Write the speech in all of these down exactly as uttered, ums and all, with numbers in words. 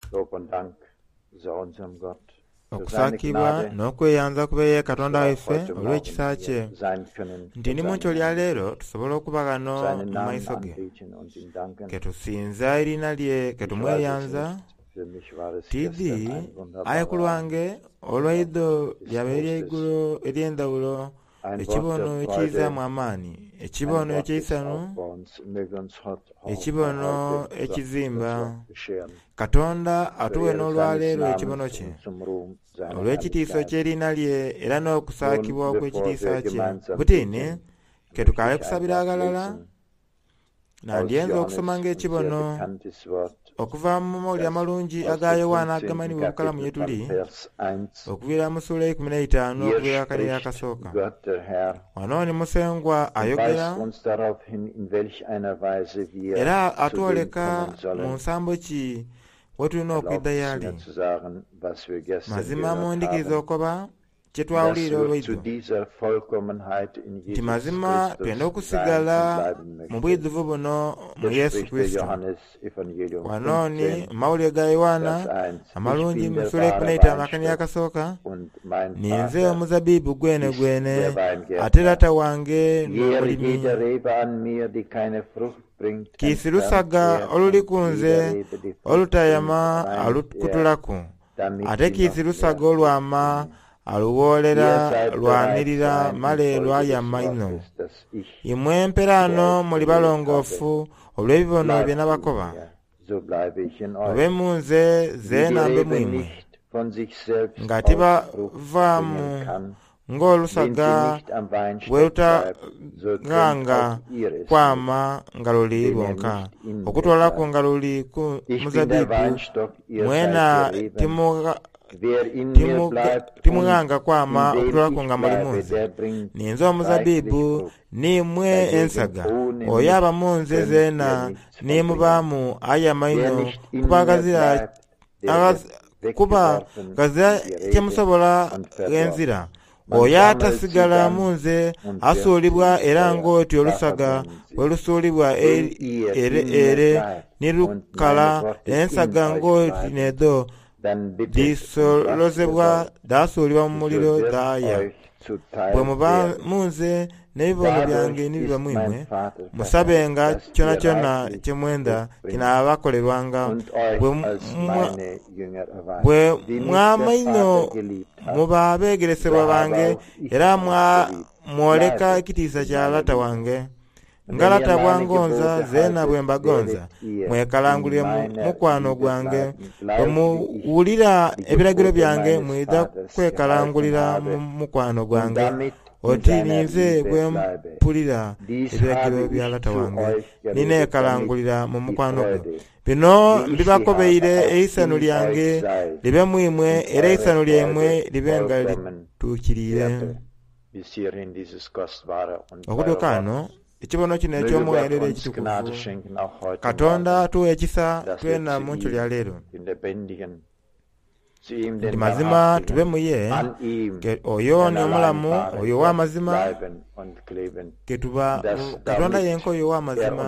okusaakibwa n'okweyanza kubeeye Katonda waffe olw'ekisa kye nti ne mu nkyo lya leero tusobola okuba gano mu maaso ge ketusinza erina lye ketumweyanza tiddi ayi ku lwange olwaido lyaba ery'eigulu ery'endawulo ekibono ekiyizaamu amaani ekibono eky'eisano ekibono ekizimba Katonda atuwe n'olwaleero ekibono kye olw'ekitiiso ky'erina lye era n'okusaakibwa okw'ekitiisa kye butiini ketukaale kusabira agalala nandyenza okusoma ng'ekibono okuva mu mawulire amalungi aga Yowaana agamanibwa obukalamu gye tuli okuviira mu ssuula y'ekumi n'etaano okuviira akaliri akasooka wano ni musengwa ayogera era atwoleka mu nsambo ki we tulina okwidda yali mazima mu ndikiriza okoba kye twawulira olwaido nti mazima twenda okusigala mu bwiduvu buno mu Yesu Kristo wanooni mawulire ga Yowaana amalungi mu ssuula y'ekumi n'etaano akaliri akasooka ninze omuzabibu gwene gwene ate taata wange n'omulimi kiisi lusaga oluli ku nze olutayama alukutulaku ate kiisi lusaga olwama aluwoolera lwanirira male lwayama ino imwe mperano muli balongoofu olw'ebibono bye nabakoba obe munze zeenambe mwimwe nga tibavaamu ng'olusaga bwe lutaganga kwama nga luli lwonka okutwalaku nga luli ku muzabibu mwena timuga timuganga kwama okutwalako nga muli munze ninze omuzabibu nimwe ensaga oyo aba munze zeena nimubaamu ayama ino kuba gazira kuba gazira kyemusobola enzira oyo atasigala munze asuulibwa era ng'oti olusaga bwe lusuulibwa ere nirukala ensaga ng'oti nedo disolozebwa daasuulibwa mu muliro daaya bwe muba munze n'ebibono byange nibiba mwimwe musabenga kyona kyona kyemwenda kinaabakolerwanga bwe mwama ino muba abeegeresebwa bange era mwoleka ekitiisa kya lata wange nga lata bwangonza zeena bwe mbagonza mwekalangulire mukwano gwange bwe muwulira ebiragiro byange mwida kwekalangulira mu mukwano gwange oti ninze bwe mpulira ebiragiro bya lata wange nineekalangulira mu mukwano gwe bino mbibakobeire eisano lyange libe mwimwe era eisano lyemwe libe nga lituukirire okutuuka ano ekibono kino eky'omwoyo ekitukuvu Katonda atuwa ekisa twena mu nkyo lya leero nti mazima tube mu ye oyo ni omulamu oyo w'amazima ketuba Katonda yenka oyo w'amazima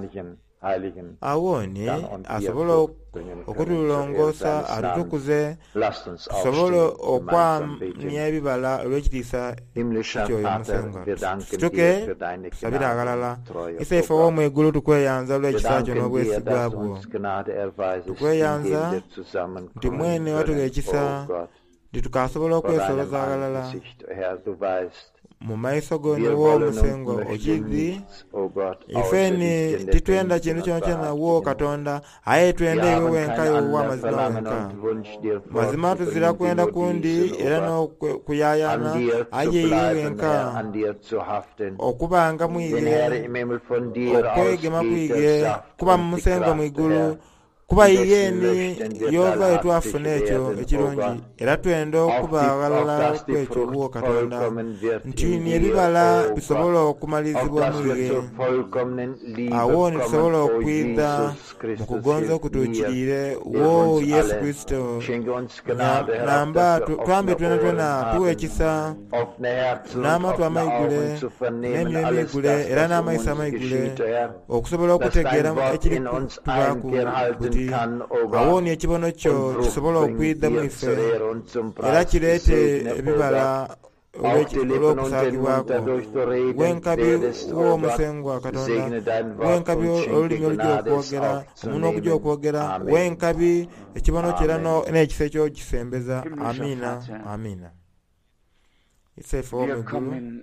awoni asobola okutulongoosa atutukuze tusobole okwamya ebibala olw'ekitiisa ekyoyo musenga situke tusabire agalala isaife w'omu eggulu tukweyanza olw'ekisa kyo n'obwesigwa bwo tukweyanza nti mwene watuga ekisa nti tukasobola okwesolooza agalala mu maiso go niwo omusengo okizi ifeni titwenda kintu kyona kyona wo Katonda aye twende iwe wenka iwe w'amazima wenka mazima tuzira kwenda kundi era n'okuyayana aye iwe wenka okubanga mwige okwegema kwige kuba mu musengo mwigulu kuba yeni yova etwafuna ekyo ekirungi era twenda okuba agalala kwekyo bwo Katonda nti ni ebibala bisobola okumalizibwa mwige awo ni tusobola okwiza mu kugonza okutuukirire wo Yesu Kristo namba twambe twena twena tuwa ekisa n'amatu amaigule n'emyoyo emigule era n'amaiso amaigule okusobola okutegeera ekiri tubaku buti nti awooni ekibono kyo kisobola okuyidda mu ife era kireete ebibala olw'okusaagibwako. Wenkabi w'omusengwa Katonda, wenkabi olulimi olujja okwogera, omunwa ogujja okwogera, wenkabi ekibono kyo era n'ekisa ekyo kisembeza. Amiina, amiina. Isefe w'omweggulu,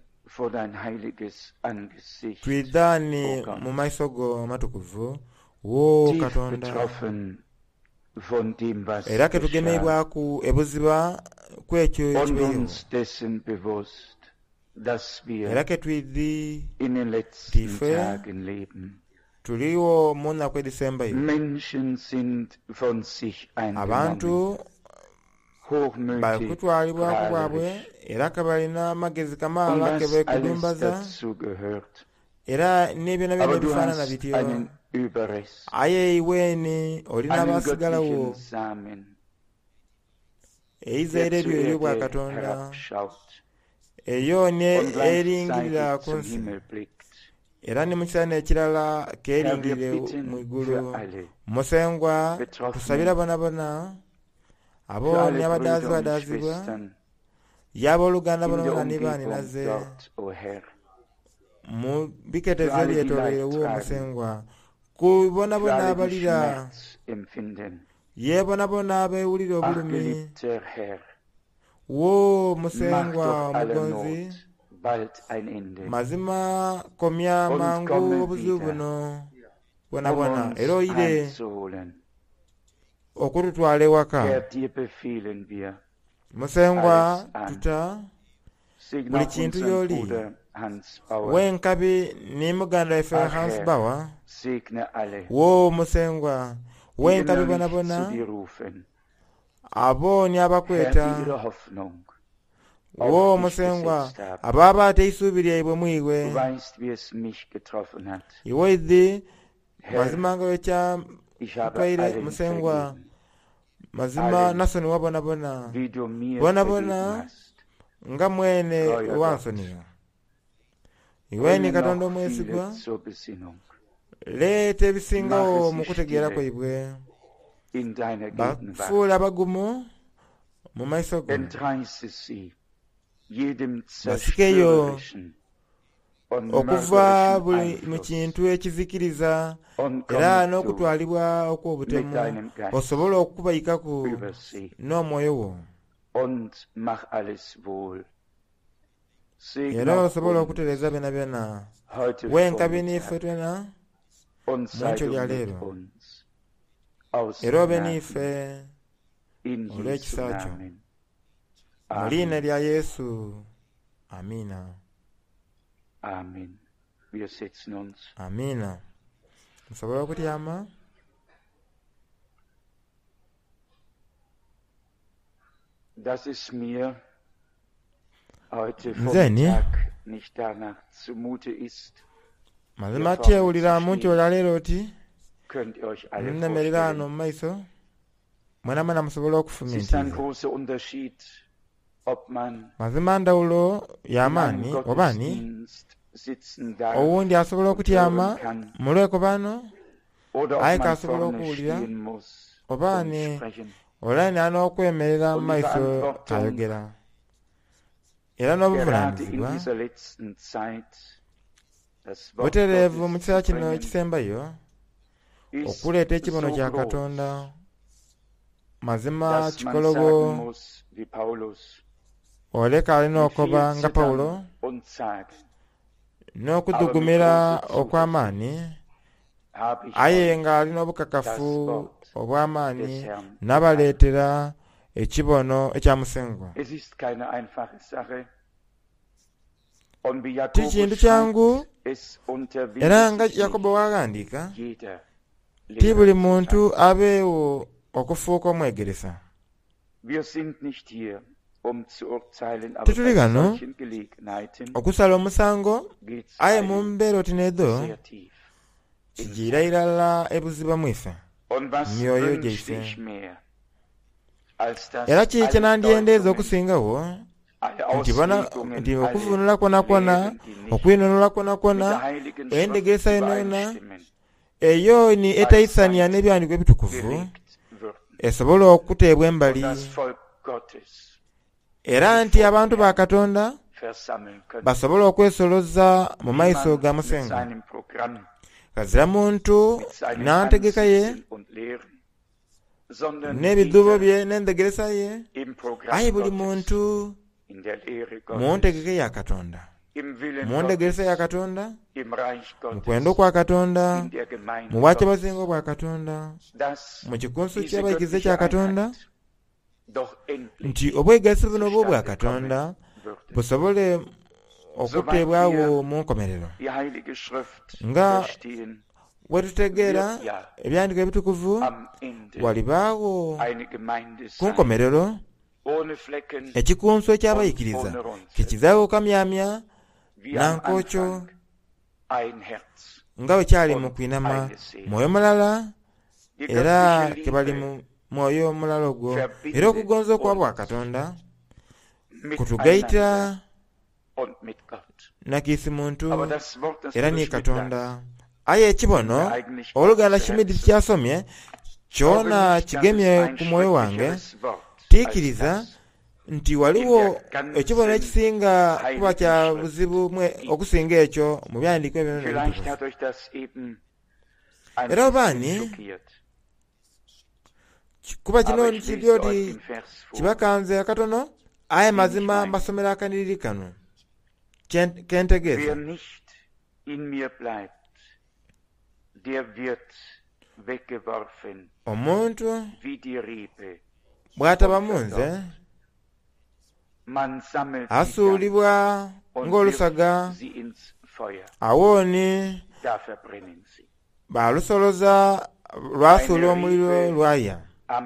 twiddaani mu maaso go matukuvu wo Katonda, era ke tugemebwaku ebuziba kwekyo ekibeyo, era ke twiddi tife tuliwo mu nnaku edisembayo. Abantu bakutwalibwa ku bwabwe era ke balina amagezi kamaala ke beekudumbaza era n'ebyonna byonna bifaanana bityo. Aye iweeni olina abaasigalawo eizaire eryo eryo bwa Katonda eyo ne eringirira ku nsi era ne mu kiseera ekirala keeringirire mu igulu. Musengwa tusabira bona bona abo ne abadaazi badaazibwa y'abooluganda bona bona ne baaninaze mu biketezo ebyetooloolewo Musengwa kubona bona abalira yebonabona abeewulira obulumi wo Musengwa omugonzi, mazima komya mangu obuzibu buno bwonabwona era oyire okututwala ewaka. Musengwa tuta buli kintu y'oli wenkabi ni muganda waffe Hans Bauer wo Musengwa wenkabi bonabona abo ni abakweta wo Musengwa ababa ateisuubiri yaibwe mwiwe iwe idhi mazima nga wekya twaire Musengwa mazima nasoni wabonabona bonabona nga mwene wansoniwa iweni Katonda omwesigwa leeta ebisingawo mu kutegeera kwaibwe bafuula abagumu mu maiso go basikeyo okuva buli mu kintu ekizikiriza era n'okutwalibwa okw'obutemu osobola okubayikaku n'omwoyo wo era osobola okutereeza byonna byonna wenkabi n'ife twena mwekyo lya leero era obe n'ife olw'ekisa kyo mu liina lya Yesu. Amiina. Amiina. Musobola okutyama. Das ist mir heute Nzeni nicht danach zumute ist. Mazima tyewulira mu nti olaleero oti Könnt ihr euch alle nnemerera ano vorstellen? mu maiso mwena mwena musobola Es ist okufumintiriza. ein großer Unterschied, ob man Mazima ndawulo y'amaanyi in einem obaani Gottesdienst sitzen darf owundi asobola okutyama hören kann, mu lweko bano oder ob aye man kasobola vorne okuwulira stehen muss obaani und sprechen. olani n'okwemerera mu maiso Verantwortung ayogera era Gerade in n'obuvunaanyizibwa dieser letzten Zeit, das Wort butereevu mu Gottes kiseera zu kino bringen, ekisembayo ist okuleeta ekibono so kya groß, Katonda mazima dass man kikolobo sagen muss, wie Paulus, oleka alina mit viel okoba nga Pawulo Zittern und Zagen n'okudugumira okw'amaanyi habe ich aye euch ng'alina das obukakafu Wort obw'amaanyi des Herrn. n'abaleetera ekibono ekya Musengwa. Es ist keine einfache Sache. Und wie Ti Jakobus kintu kyangu schreibt, es unterwindet era nga sich Yakobo nicht w'agandika jeder ti buli Lehrer zu muntu sein. abeewo okufuuka omwegeresa. Wir sind nicht hier, um zu urteilen, aber Tituli bei gano solchen Gelegenheiten okusala omusango geht es aye mu mbeera oti needo sehr tief. kigiira irala ebuziba mu ife Und was myoyo wünschte gyaife ich mehr, als dass era kiki kye alle nandyendeeza Deutungen, okusingawo alle nti bona Auslegungen, nti alle okuvunula kwona kwona Lehren, die nicht okwinunula kwona mit kwona der Heiligen Schrift entegeeza yonna yonna übereinstimmen, eyo ni etayisania n'ebyandiko ebitukuvu esobola okuteebwa embali, era nti abantu ba Katonda basobola okwesoloza mu maiso ga Musengo. Kazira muntu n'antegeka ye n'ebidubo bye n'endegeresa ye, aye buli muntu mu ntegeka ya Katonda, mu ndegeresa ya Katonda, mu kwenda kwa Katonda, mu bwakyabazingo bwa Katonda, mu kikunsu ky'abayigize kya Katonda, nti obwegassi buno bwo bwa Katonda busobole okuteebwawo mu nkomerero. Nga bwe tutegeera ebyandiko ebitukuvu, walibaawo ku nkomerero ekikunsu eky'abayikiriza kikizaawo okamyamya nankokyo nga bwe kyali mu kwinama mwoyo mulala, era tebali mu mwoyo mulala ogwo, era okugonza okwa bwa Katonda kutugaita nakisi muntu era ni Katonda. Aye ekibono Oluganda Schmidt kyasomye kyona kigemye ku mwoyo wange, tiikiriza nti waliwo ekibono ekisinga kuba kya buzibu okusinga ekyo mu byandiko ebyo. Era obaani kuba kino kibyoti kibakanze akatono, aye mazima mbasomera akaniriri kano kentegeeza. Omuntu bw'ataba mu nze asuulibwa ng'olusaga, awooni baalusoloza lwasuula omuliro lwaya.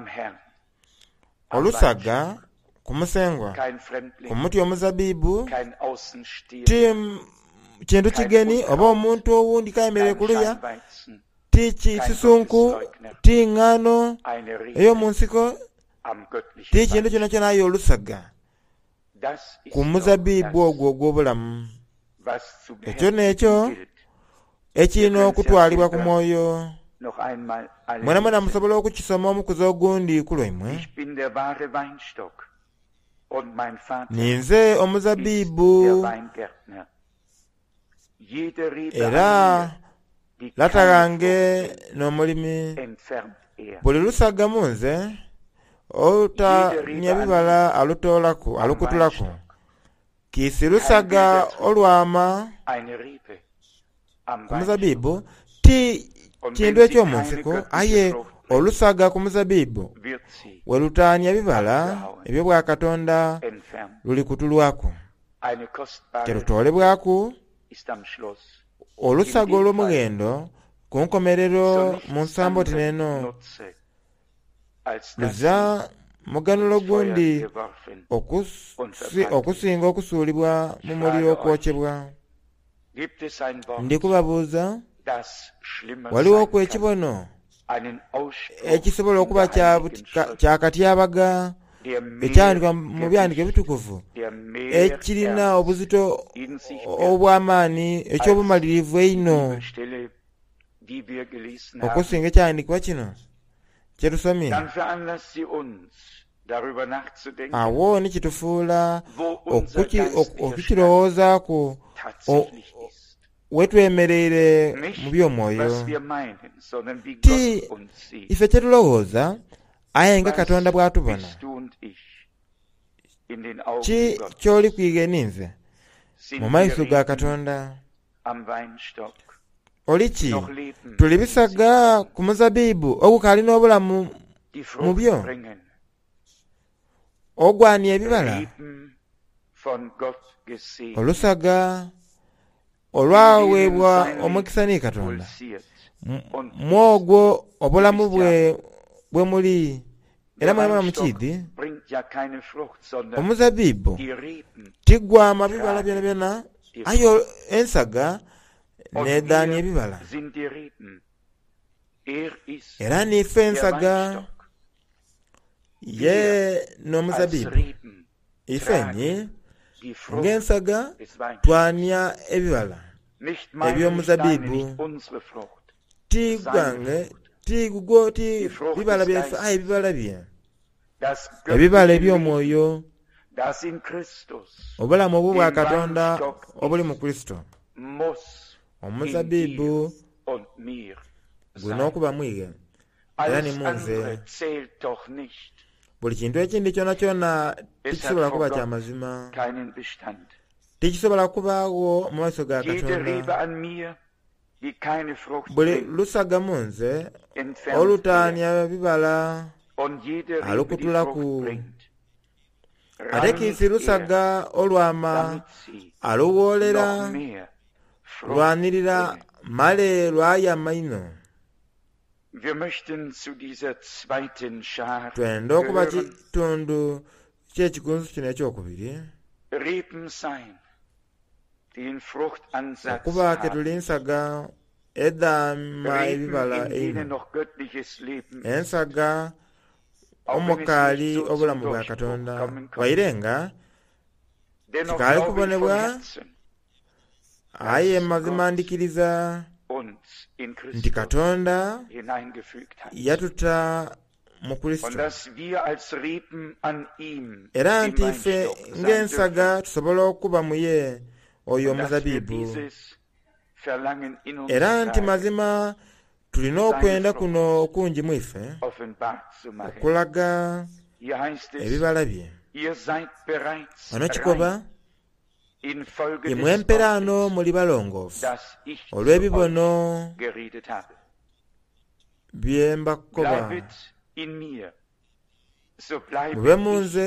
Olusaga ku musengwa, ku muti omuzabibu, ti kintu kigeni oba omuntu owundi kayemerere kuluya, ti kisisunku, ti ngano ey'omu nsiko, ti kintu kyonna kyonna, aye olusaga ku muzabibu ogwo ogw'obulamu. Ekyo n'ekyo ekirina okutwalibwa ku mwoyo. Mwena mwena musobola okukisoma omukuzi ogundi ku lwemmwe. Ninze omuzabibu, era lata gange n'omulimi. Buli lusaga mu nze olutanya bibala alutoolako, alukutulako. Kiisi lusaga olwama ku muzabibu ti kintu eky'omu nsiko, aye olusaga ku muzabibu we lutanya bibala ebyo bwa Katonda lulikutulwako, terutoolebwaku. Olusaga olw'omugendo ku nkomerero mu nsambo tineno luza muganulo gundi okusinga okusuulibwa mu muliro okwokyebwa. Ndikubabuuza, waliwo ku ekibono ekisobola okuba kyakatyabaga ekyandikwa mu byandiko ebitukuvu ekirina obuzito obw'amaanyi eky'obumalirivu eino okusinga ekyandikwa kino kyetusomye? Awo nikitufuula okukirowoozaako wetwemereire mu by'omwoyo. Ti ife kyetulowooza, aye nga Katonda bw'atubona. Ki ky'oli kwiga ninze mu maiso ga Katonda? Oli ki? Tuli bisaga ku muzabibu ogukaali n'obulamu mu byo, ogwaniye ebibala, olusaga olwaweebwa omukisa ni Katonda, mwogwo obulamu bwe bwe muli. Era mwemana mukiidi, omuzabibu tigwama bibala byona byona, aye ensaga nedaanya ebibala. Era nife ensaga, ye n'omuzabibu, ifenyi ng'ensaga twanya ebibala eby'omuzabibu. ti gwange ti gugo ti bibala byaffe ayi bibala bye ebibala eby'omwoyo obulamu obwo bwa Katonda obuli mu Kristo. Omuzabibu gulina okuba mwige era ne munze. Buli kintu ekindi kyona kyona tekisobola kuba kya mazima, tekisobola kubaawo mu maaso ga Katonda. Buli lusaga mu nze olutaanya bibala alukutulaku, ate kiisi lusaga olwama aluwoolera, lwanirira male lwayama ino. Twenda okuba kitundu ky'ekigunzu kino ekyokubiri, okuba ke tuli nsaga eddaama ebibala eino, ensaga omukaali obulamu bwa Katonda wairenga kikaali kubonebwa. Aye mazima ndikiriza nti Katonda yatuta mu Kristo, era nti ffe ng'ensaga tusobola okuba mu ye oyo omuzabibu, era nti mazima tulina okwenda kuno okungi mu iffe okulaga ebibala bye. Wano kikoba imwemperaano muli balongoofu olw'ebibono bye mbakoba, mube mu nze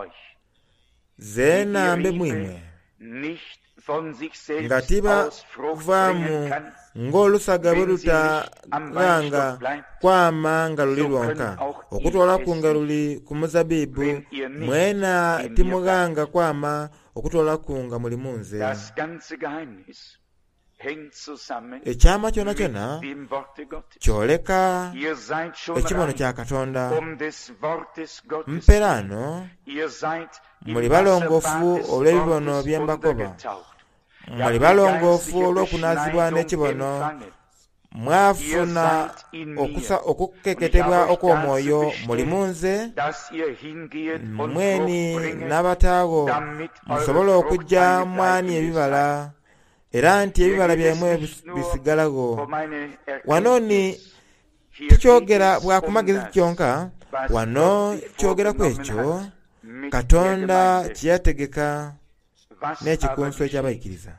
ze nambe mwimwe, nga tibavaamu ng'olusaga bwe lutaganga kwama nga luli lwonka, okutwalaku nga luli ku muzabibu, mwena timuganga kwama okutwalaku nga muli mu nze. Ekyama kyona kyona kyoleka ekibono kya Katonda. Mperaano muli balongoofu olw'ebibono bye mbakoba, muli balongoofu olw'okunaazibwa n'ekibono, mwafuna okukeketebwa okw'omwoyo muli mu nze, mweni n'abataawo musobole okujja mwani ebibala, era nti ebibala byemwe bisigalawo. Wano ni tukyogera bwakumagezi kyonka, wano kyogera ku ekyo Katonda kyeyategeka n'ekikunso ekyabayikiriza.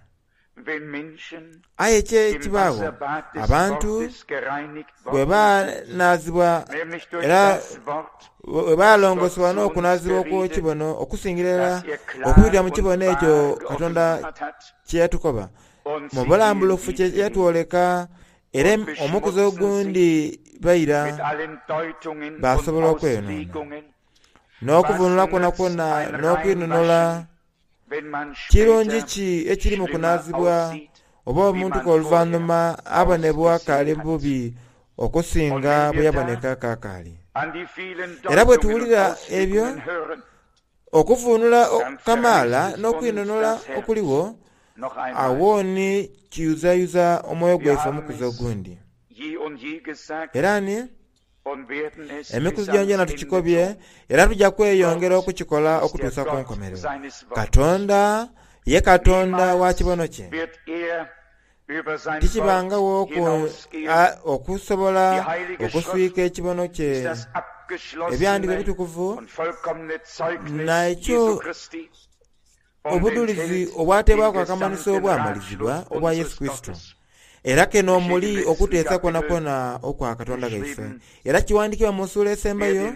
Aye kye kibaawo abantu bwe banaazibwa era bwe balongosebwa n'okunaazibwa okw'ekibono okusingira okuyita mu kibono ekyo Katonda kye yatukoba, mu bulambulufu kye yatwoleka, era omukuzo ogundi bayira basobola okweyonoona n'okuvunula kwona kwona n'okwinunula. Kirungi ki ekiri mu kunaazibwa oba omuntu oluvannyuma abonebwa kaali bubi okusinga bwe yaboneka kaakaali? Era bwe tuwulira ebyo, okuvunula kamaala n'okwinunula okuliwo, awo ni kiyuzayuza omwoyo gwaffe omukuzo ogundi. Era ni emikuzo gyongyona tukikobye, era tujja kweyongera okukikola okutuusa ku nkomerero. Katonda ye Katonda wa kibono kye, tikibangawo okusobola okuswika ekibono kye. Ebyandiko ebitukuvu nakyo obudulizi obwateebwako akamanyisa obwamalizibwa obwa Yesu Kristo, era keno muli okuteesa kwona kwona okwa Katonda gaife. Era kiwandiikibwa mu nsuula esembayo,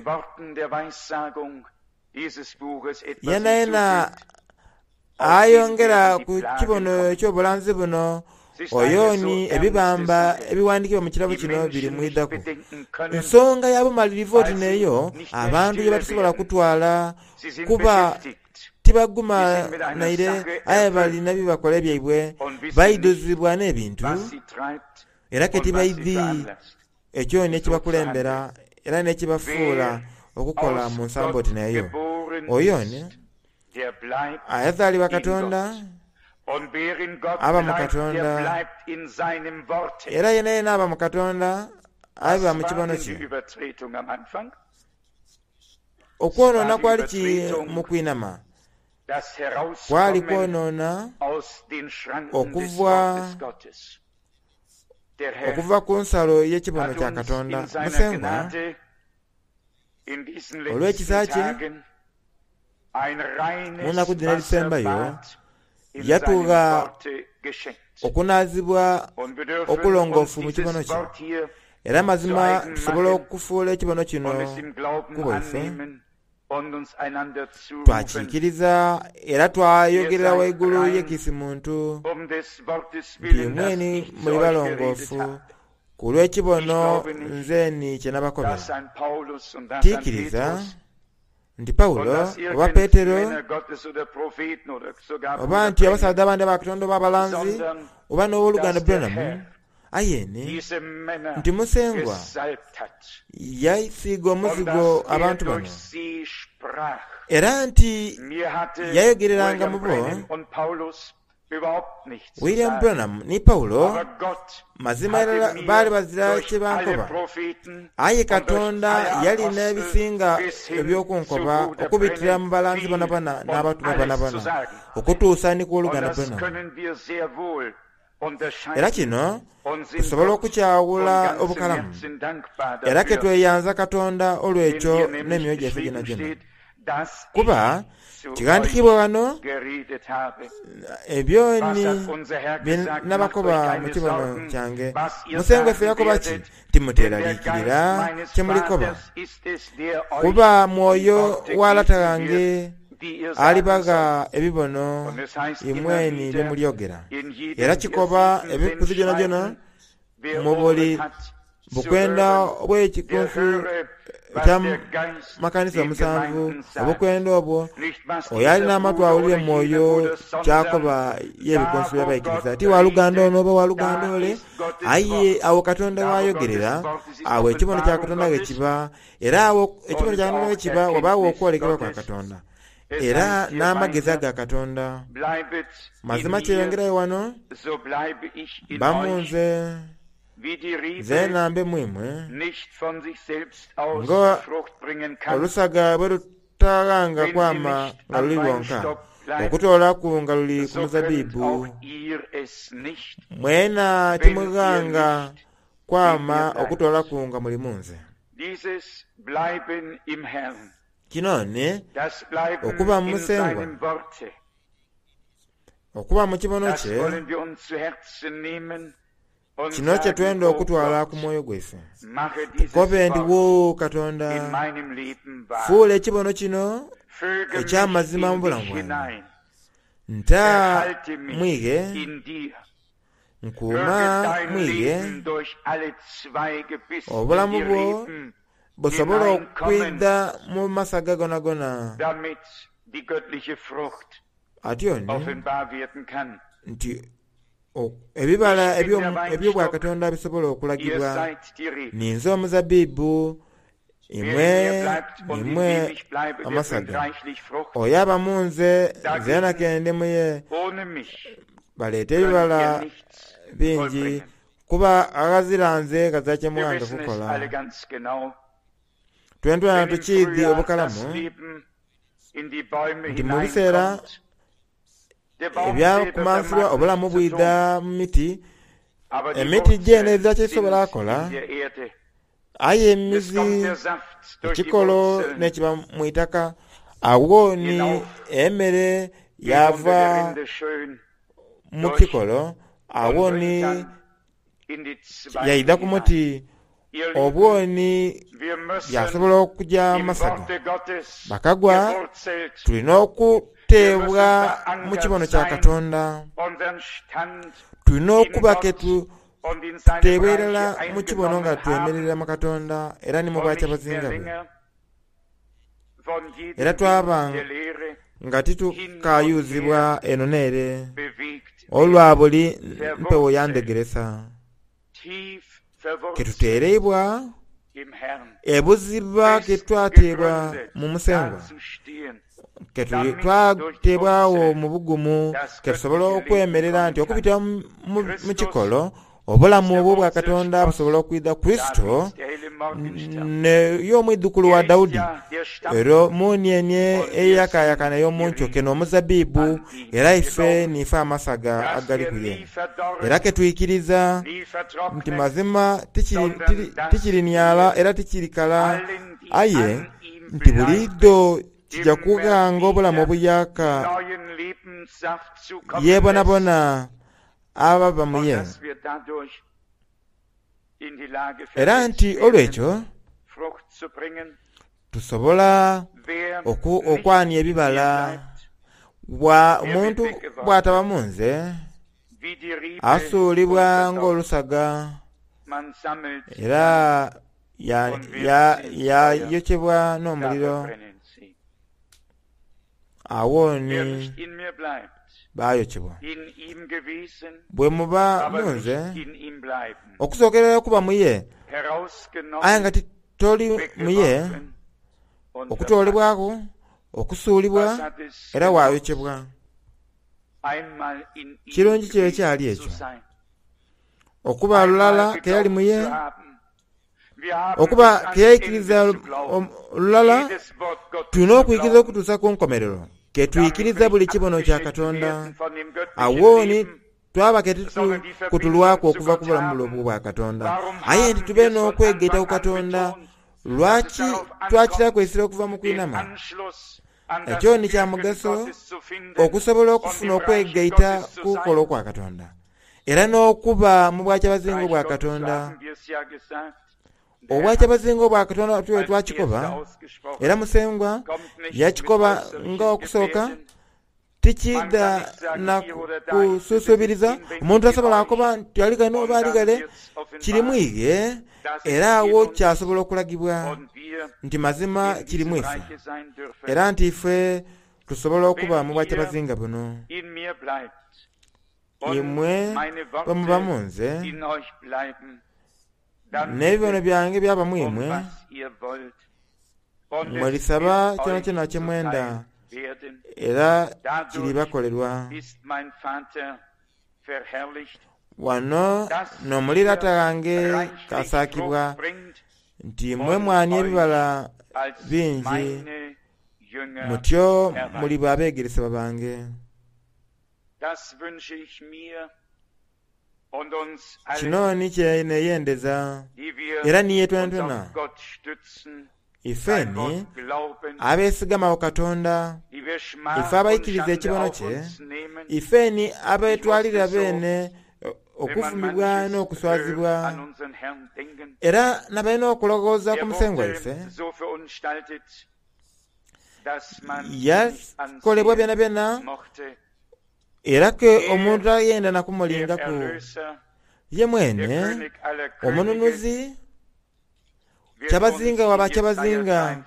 yena yena ayongera ku kibono eky'obulanzi buno, oyo ni ebibamba ebiwandiikibwa mu kirabo kino biri mwiddaku. Nsonga y'abumalirivu oti neeyo abantu gye batusobola kutwala kuba tibaguma naire aye balina byebakola ebyaibwe bayiduzibwa n'ebintu, era ke tibaidhi ekyo nekibakulembera era nekibafuula okukola mu nsambo oti neeyo oyo ni ayazaalibwa Katonda aba mu Katonda era yena yena aba mu Katonda aba mu kibono kye. Okwonoona kwali ki mu kwinama? Kwali kwonoona okuva okuva ku nsalo y'ekibono kya Katonda. Musengwa olw'ekisa kye mu nnaku zino ezisembayo yatuuka okunaazibwa okulongoofu mu kibono kye, era mazima tusobola okufuula ekibono kino ku bwaffe, twakiikiriza era twayogerera waigulu y'ekisi muntu nti mweni muli balongoofu ku lw'ekibono nzeeni kye nabakobera. Tiikiriza nti Pawulo oba Peetero oba nti abasaadde abandi ba Katonda oba abalanzi oba n'owooluganda Branham ayeni nti musengwa yayisiiga omuzigo abantu bano era nti yayogereranga mu bo. William Branham ni Pawulo mazima baali bazira kye bankoba, aye Katonda yalina ebisinga ebyokunkoba okubitira mu balanzi bonabona n'abatume bonabona okutuusa ni ku oluganda Branham. Era kino tusobola okukyawula obukalamu era ke tweyanza Katonda olw'ekyo n'emyoyo gyaffe gyonna gyonna, kuba kigandikibwa wano ebyoni nabakoba mu kibono kyange. Musengwa ffe yakoba ki? Timuteeraliikirira kye mulikoba, kuba mwoyo w'alata wange alibaga ebibono imweni bye mulyogera, era kikoba ebikuzi gyonna gyonna mu buli bukwenda obw'ekikunsu kya makanisa musanvu obukwenda obwo oyo alina amatu awulire mwoyo kyakoba y'ebikonso by'abayikiriza. Ti waluganda ono oba waluganda ole, aye awo Katonda wayogerera, awo ekibono kya Katonda wekiba, era awo ekibono kya Katonda wekiba wabaawo okwolekebwa kwa Katonda era n'amagezi aga Katonda. Mazima kyeyongerayo wano bamunze ze nambe mwimwe nga olusaga bwe lutalanga kwama nga luli lwonka, okutoolaku nga luli ku muzabibu, mwena timuganga kwama okutoolaku nga muli munze. Kinone okuba mu musengwa, okuba mu kibono kye, kino kye twenda okutwala ku mwoyo gweffe. Tukobe ndi wo Katonda, fuula ekibono kino eky'amazima mu bulamu bwange. Nta mwige, nkuuma mwige, obulamu bwo busobola okwidda mu masaga gona gona, atyoni nti ebibala eby'obwa Katonda bisobola okulagibwa. Ninze omuzabibu, imwe imwe amasaga, oyo abamunze nze nakende muye baleeta ebibala bingi, kuba agazira nze gazakye muwange kukola. Twentwana tukiidhi obukalamu nti mu biseera ebyakumansirwa obulamu bwidda mu miti, emiti gyena ezakyesobola akola, aye emizi ekikolo nekiba mu itaka, awo ni emmere yava mu kikolo, awo ni yayidda ku muti, obwoni yasobola okujja masaga. Bakagwa tulina okuteebwa mu kibono kya Katonda, tulina okuba ke tuteebwa erala mu kibono nga twemerera mu Katonda era ne mu bwakya bazinga bwe, era twaba nga titukayuuzibwa eno neere olwa buli mpewo yandegeresa, ketuteereibwa ebuziba ketwateebwa mu musengwa twatebwawo mu bugumu ketusobola okwemerera nti okubita mu kikolo obulamu obwo bwa Katonda busobola okuyita Kristo y'omwiddukulu wa Dawudi era munyenye eyakayakana y'omuncoke n'omuzabibu era ife nife amasaga agali kuye era ketuyikiriza nti mazima tikirinyala era tikirikala aye nti bulido kijja kuganga obulamu obuyaka yebonabona abava muye era nti olwekyo tusobola okwanya ebibala bwa omuntu bw'ataba mu nze asuulibwa ng'olusaga era yayokebwa n'omuliro awoni bayokebwa bwe muba munze okusookerera okuba muye aye nga toli muye okutoolebwako okusuulibwa era waayokebwa kirungi kyo ekyali ekyo okuba lulala keyali muye okuba keyayikiriza olulala tulina okuyikiriza okutuusa ku nkomerero ketuyikiriza buli kibono kya Katonda awoni twaba ketukutulwako okuva ku bulamu bulobu bwa Katonda aye nti tube n'okwegaita ku Katonda lwaki twakira kwesira okuva mu kwinama ekyo ni kya mugaso okusobola okufuna okwegaita ku kukolo kwa Katonda era n'okuba mu bwakyabazingo bwa Katonda obwakyabazingo bwa Katonda tuwe twakikoba era musengwa yakikoba nga okusooka tikida na kususubiriza omuntu asobola akoba nti aligane oba aligale kirimwige era awo kyasobola okulagibwa nti mazima kirimu ife era nti ife tusobola okuba mu bwakyabazinga buno imwe bamuba mu nze n'ebibono byange byaba mwimwe mwelisaba kyona kyona kye mwenda era kiribakolerwa wano n'omulira tange kasakibwa nti mwe mwani ebibala bingi mutyo muli babeegeresebwa bange kino ni kyeneyendeza era niye twentwena ifeni abeesigamawo Katonda ife abayikiriza ekibono kye ifeni abetwalira bene okufumibwa n'okuswazibwa era nabalina okulogooza ku musengo waife yakolebwa byona byona era ke omuntu ayenda nakumulingaku ye mwene omununuzi kyabazinga waba kyabazinga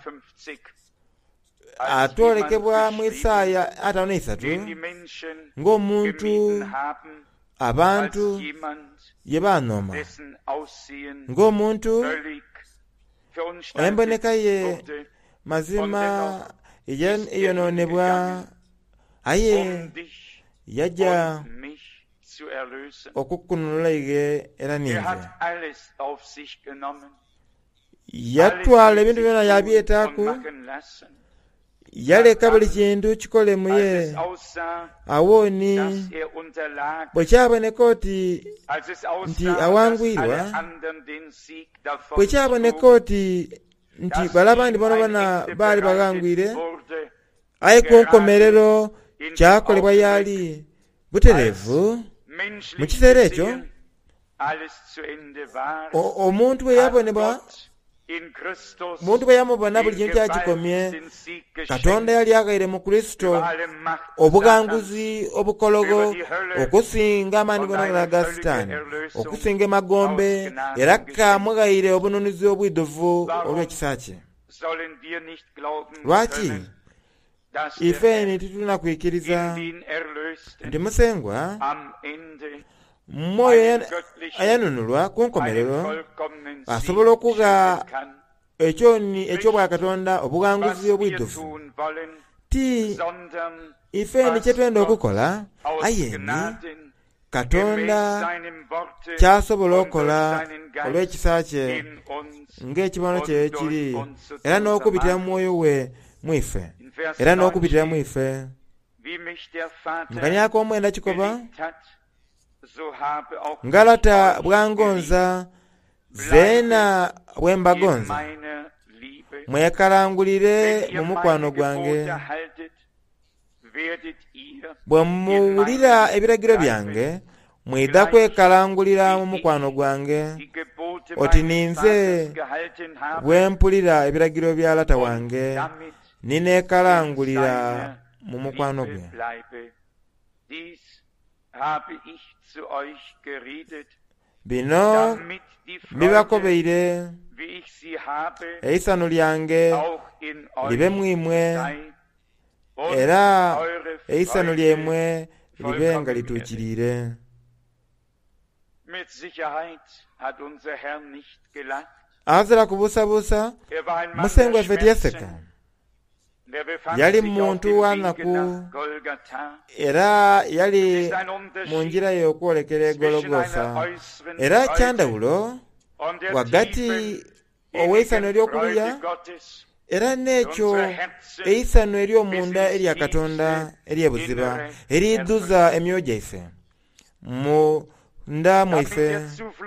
atwolekebwa mu Isaaya ataano n'esatu ng'omuntu abantu ye baanoma ng'omuntu emboneka ye mazima eyonoonebwa aye yajja okukununula ige era ninze yatwala ebintu byona yabyetaaku yaleka buli kintu kikole muye awoni bwe kyaboneka oti nti awangwirwa bwe kyaboneka oti nti bala abandi bona bona baali bagangwire aye ku nkomerero kyakolebwa yali butereevu mu kiseera ekyo omuntu bwe yabonebwa omuntu bwe yamubona buli kintu kyakikomye Katonda yali agaire mu Kristo obuganguzi obukologo okusinga amaanyi gonna ga Sitaani okusinga emagombe era kamugayire obununuzi obwiduvu olw'ekisa kye lwaki ife nititulina kwikiriza nti musengwa mwoyo ayanunulwa ku nkomerero asobola okuga ekyoni eky'obwa Katonda obuganguzi obwiduvu ti ife ni kyetwenda okukola ayeni Katonda kyasobola okukola olw'ekisa kye ng'ekibono kye ekiri era n'okubitira mu mwoyo we mwife era n'okubitira mwife mu kanyako omwenda kikoba ngalata bwangonza zeena bwe mbagonza mwekalangulire mu mukwano gwange bwe muwulira ebiragiro byange mwidda kwekalangulira mu mukwano gwange oti ninze bwe mpulira ebiragiro bya lata wange nineekalangulira mu mukwano gwe. Bino bibakobeire eisano lyange libe mwimwe era eisano lyemwe libe nga lituukirire. Azira kubuusabuusa musengo waffe tiyaseka. Yali muntu wanaku era yali mu njira ye okwolekera egologosa era kyandawulo wagati ow'eisano ery'okuluya era n'ekyo eisano ery'omunda erya Katonda ery'ebuziba eridduza emyoyo gyaife munda mwaife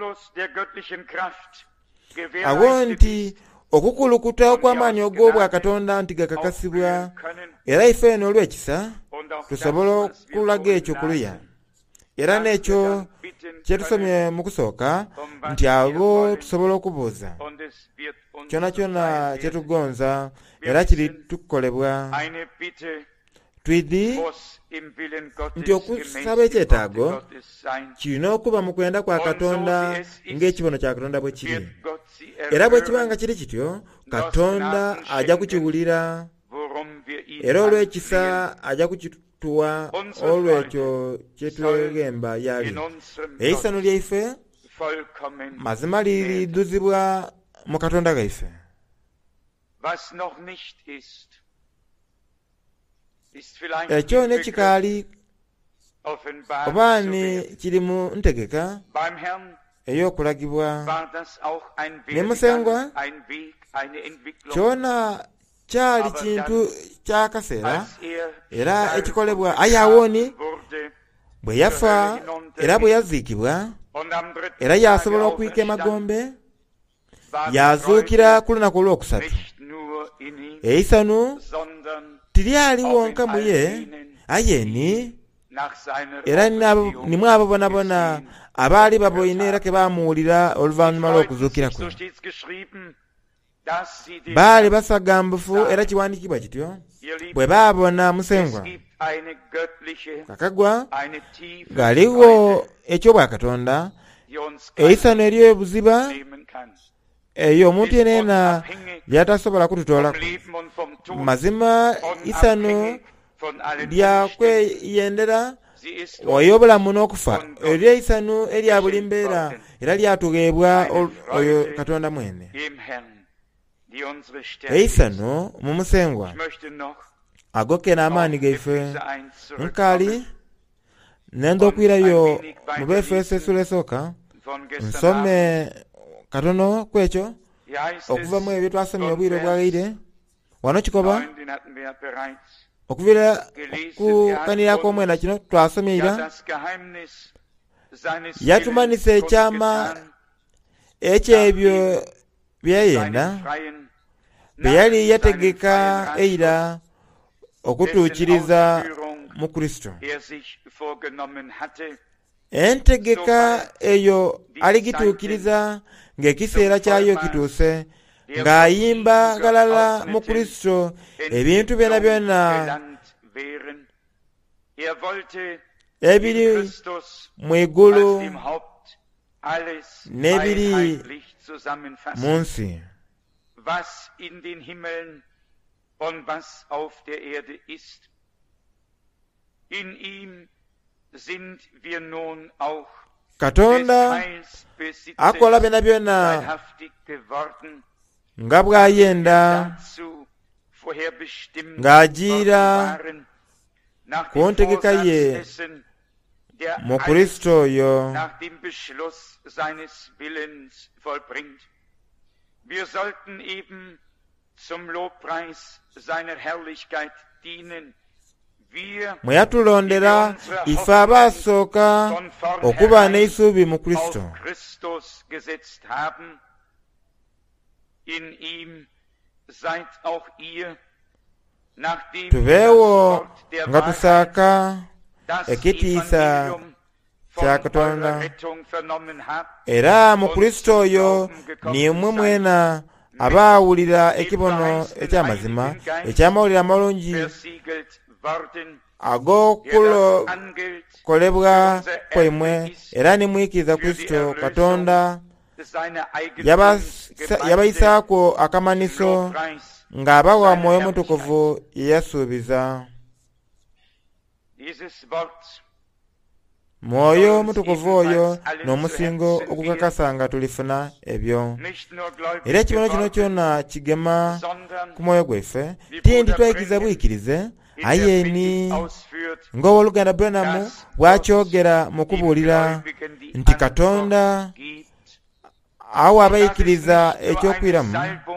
awo nti okukulukuta okw'amaanyi ogw'obwa Katonda nti gakakasibwa era ife n'olw'ekisa tusobola okulaga ekyo kuluya era n'ekyo kyetusomye mu kusooka nti abo tusobola okubuuza kyona kyona kyetugonza era kiri tukolebwa twidi nti okusaba ekyetaago kirina okuba mu kwenda kwa Katonda ng'ekibono kya Katonda bwe kiri era bwe kibanga kiri kityo Katonda ajja kukiwulira era olw'ekisa ajja kukituwa olw'ekyo kyetwegemba yali eisano lyaife mazima liriduzibwa mu Katonda gaife. Ekyo nekikaali obaani kiri mu ntegeka ey'okulagibwa ne musengwa kyona kyali kintu kyakaseera era ekikolebwa ayawoni bwe yafa era bwe yaziikibwa era yasobola okuyika emagombe yazuukira ku lunaku olwokusatu eisano tiryali wonka mu ye ayeni era nimwe abo bonabona abaali baboyina era ke bamuwulira oluvannyuma lw'okuzuukira kwe baali basagambufu era kiwandiikibwa kityo bwe baabona musengwa kakagwa galiwo ekyobwa Katonda eisano ery'ebuziba eyo omuntu yeneena lyatasobola kututoolako mazima isano lyakweyendera oyo obulamu n'okufa eryo eisano erya buli mbeera era lyatugeebwa oyo Katonda mwene eisano mu musengwa agokena amaani gaife nkaali nenda okwirayo mu Befeso essula esooka nsome katono kwekyo okuva mu ebyo twasomye obwire obwagaire wano kikoba okuvira kukanira kw'omwenda kino twasomye era yatumanisa ekyama ekyebyo byeyenda bye yali yategeka eira okutuukiriza mu Kristo. Entegeka eyo aligituukiriza ng'ekiseera kyayo kituuse ng'ayimba galala mu Kristo ebintu byonna byonna ebiri mu igulu n'ebiri mu nsi. Und was auf der Erde ist. In ihm sind wir nun auch Katonda akola byonna byonna nga bw'ayenda ng'agiira ku ntegeka ye mu Kristo oyo. Wir sollten eben zum Lobpreis seiner Herrlichkeit dienen. Mwe yatulondera ife abaasooka okuba n'essuubi mu Kristo. Tubeewo nga tusaaka ekitiisa kya Katonda, era mu Kristo oyo nimwe mwena abaawulira ekibono eky'amazima eky'amawulire amalungi ag'okukolebwa kwammwe, era nimwikiriza Kristo. Katonda yabayisaako akamaniso ng'abawa Mwoyo Mutukuvu ye yasuubiza. Mwoyo Mutukuvu oyo n'omusingo okukakasa nga tulifuna ebyo. Era ekibono kino kyonna kigema ku mwoyo gweffe, ti nti twayikiriza buyikirize, ayeni ng'owooluganda Branham bw'akyogera mu kubuulira nti Katonda awa abayikiriza ekyokwiramu,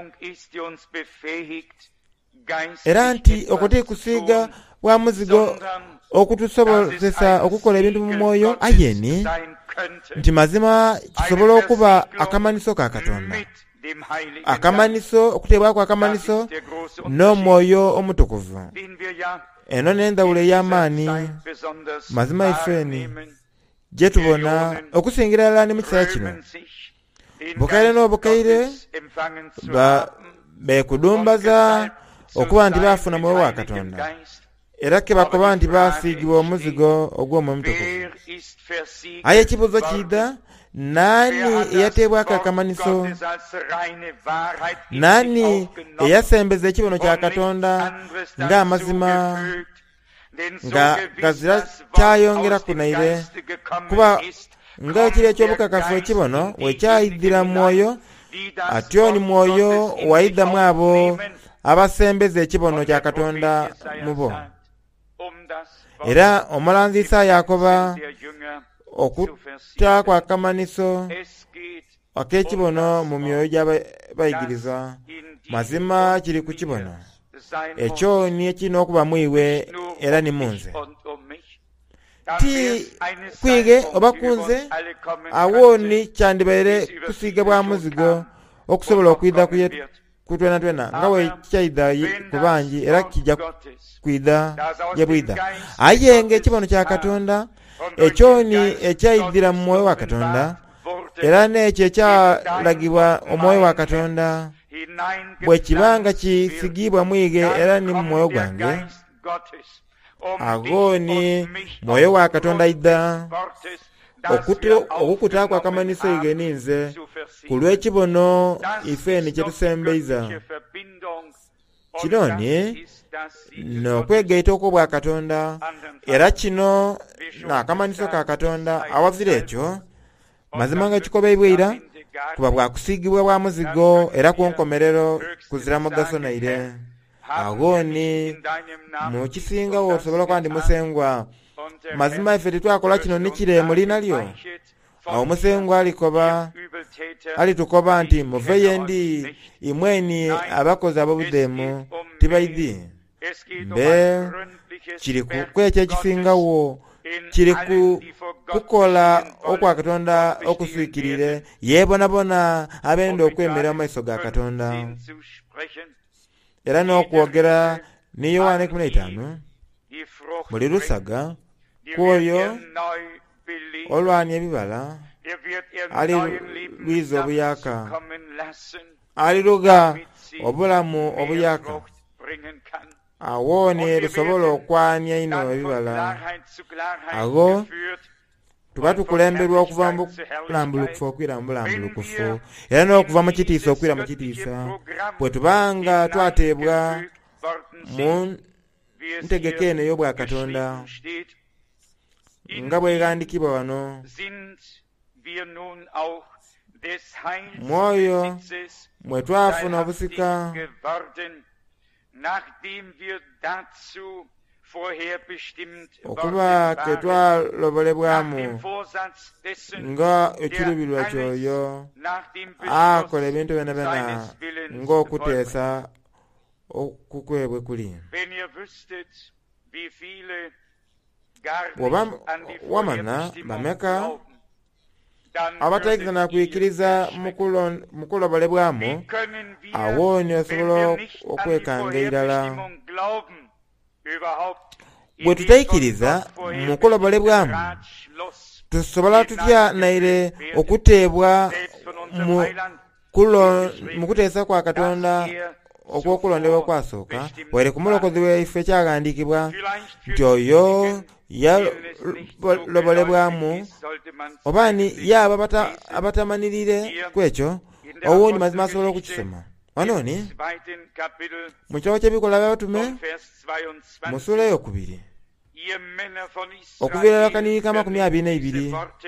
era nti okutikusiiga bwa muzigo okutusobozesa okukola ebintu mu mwoyo, ayeni nti mazima kisobola okuba akamaniso ka Katonda, akamaniso okuteebwako akamaniso n'omwoyo omutukuvu. Eno n'endawulo ey'amaanyi mazima ifeeni gye tubona okusingira ddala ne mu kiseera kino. Bukaire n'obukaire beekudumbaza okuba nti baafuna mwoyo wa Katonda, era ke bakoba nti baasiigibwa omuzigo ogw'omwoyo omutukuvu. Aye ekibuuzo kiyida, naani eyateebwako akamaniso? Naani eyasembeza ekibono kya Katonda ng'amazima nga gazira kyayongera kunaire? Kuba ng'ekiri eky'obukakafu ekibono wekyayidira mwoyo, atyo ni mwoyo wayiddamu abo abasembeza ekibono kya Katonda mu bo. Era omulanzi Isaaya akoba okutta kwa kamaniso ak'ekibono mu myoyo gy'abayigiriza. Mazima kiri ku kibono ekyo ni ekirina okuba mwiwe era ni munze. Ti kwige oba kunze, awo ni kyandibaire kusiiga bwa muzigo okusobola okwida ku twena twena nga we kyayida ku bangi, era kijja kwida gye bwida. Aye ng'ekibono kya Katonda ekyo ni ekyayidira mu mwoyo wa Katonda, era n'ekyo ekyalagibwa omwoyo wa Katonda bwe kibanga kisigibwa mwige era ni mu mwoyo gwange, ago ni mwoyo wa Katonda idda okukuta kwa kamaniso ige ninze ku lw'ekibono ifeeni kye tusembeiza. Kino ni n'okwegaita okwo bwa Katonda, era kino n'akamaniso ka Katonda awavira ekyo mazima nga kikobeibwira kuba bwakusiigibwa bwa muzigo era ku nkomerero kuzira mugaso naire. Ago ni mu kisingawo osobola kuba ndi musengwa. Mazima ife tetwakola kino nikiremu lina lyo. Awo omusengwa alikoba alitukoba nti muveyo endi imweni abakozi ab'obudeemu tibaidi. Mbe kiri kwekyo ekisingawo, kiri kukola okwa Katonda okuswikirire yeebonabona abenda okwemera mu maiso ga Katonda. Era n'okwogera ni Yowaana kumi na itaano buli lusaga kwoyo olwanya ebibala ali lwiza obuyaka, aliruga obulamu obuyaka, awo ne lusobola okwanya ino ebibala. Ago tuba tukulemberwa okuva mu bulambulukufu okwira mu bulambulukufu, era n'okuva mu kitiisa okwira mu kitiisa, bwe tubanga twateebwa mu ntegeka eno ey'obwa Katonda nga bwegandikibwa wano. Mwoyo mwe twafuna obusika okuba ke twalobolebwamu nga ekiruubirirwa kyoyo akola ebintu byonna byonna ng'okuteesa okukwebwe kuli. Bw'oba wamanya bameka abatayigiza na kuyikiriza mu kulobolebwamu, awo n'osobola okwekanga irala. Bwe tutayikiriza mu kulobolebwamu, tusobola tutya naire okuteebwa mu kuteesa kwa Katonda okw'okulondebwa okwasooka, waire ku mulokozi waife ekyawandiikibwa nti oyo yalobolebwamu, obaani yaaba abatamanirire ku ekyo, owundi mazima asobola okukisoma. Wanooni mu kitabo ky'ebikola by'abatume mu ssuula ey'okubiri okuviira akaniika amakumi abiri n'ebiri,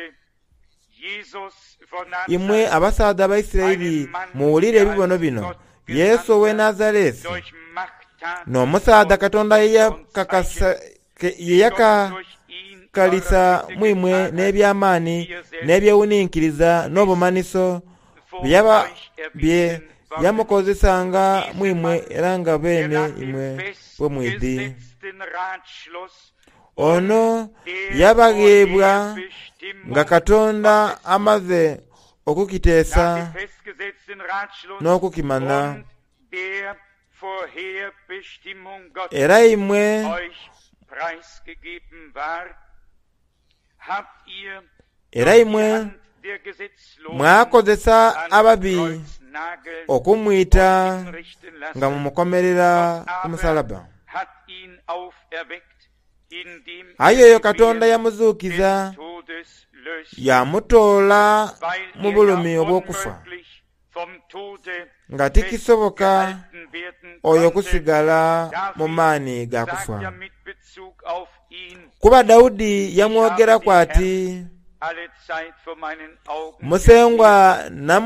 imwe abasaadde Abayisirayiri muwulire ebibono bino. Yesu ow'e Nazareesi n'omusaadha Katonda ye yakakalisa mwimwe n'ebyamaani n'ebyewuniikiriza n'obumaniso bye yamukozesanga mwimwe era nga beene imwe bwe mwidhi. Ono yabageebwa nga Katonda amaze okukiteesa n'okukimana, era imwe era imwe mwakozesa ababi okumwita nga mumukomerera ku musalaba. Ayo eyo Katonda yamuzuukiza, yamutoola mu bulumi obw'okufa, nga tikisoboka oyo kusigala mu maani ga kufa. Kuba Dawudi yamwogerako ati, musengwa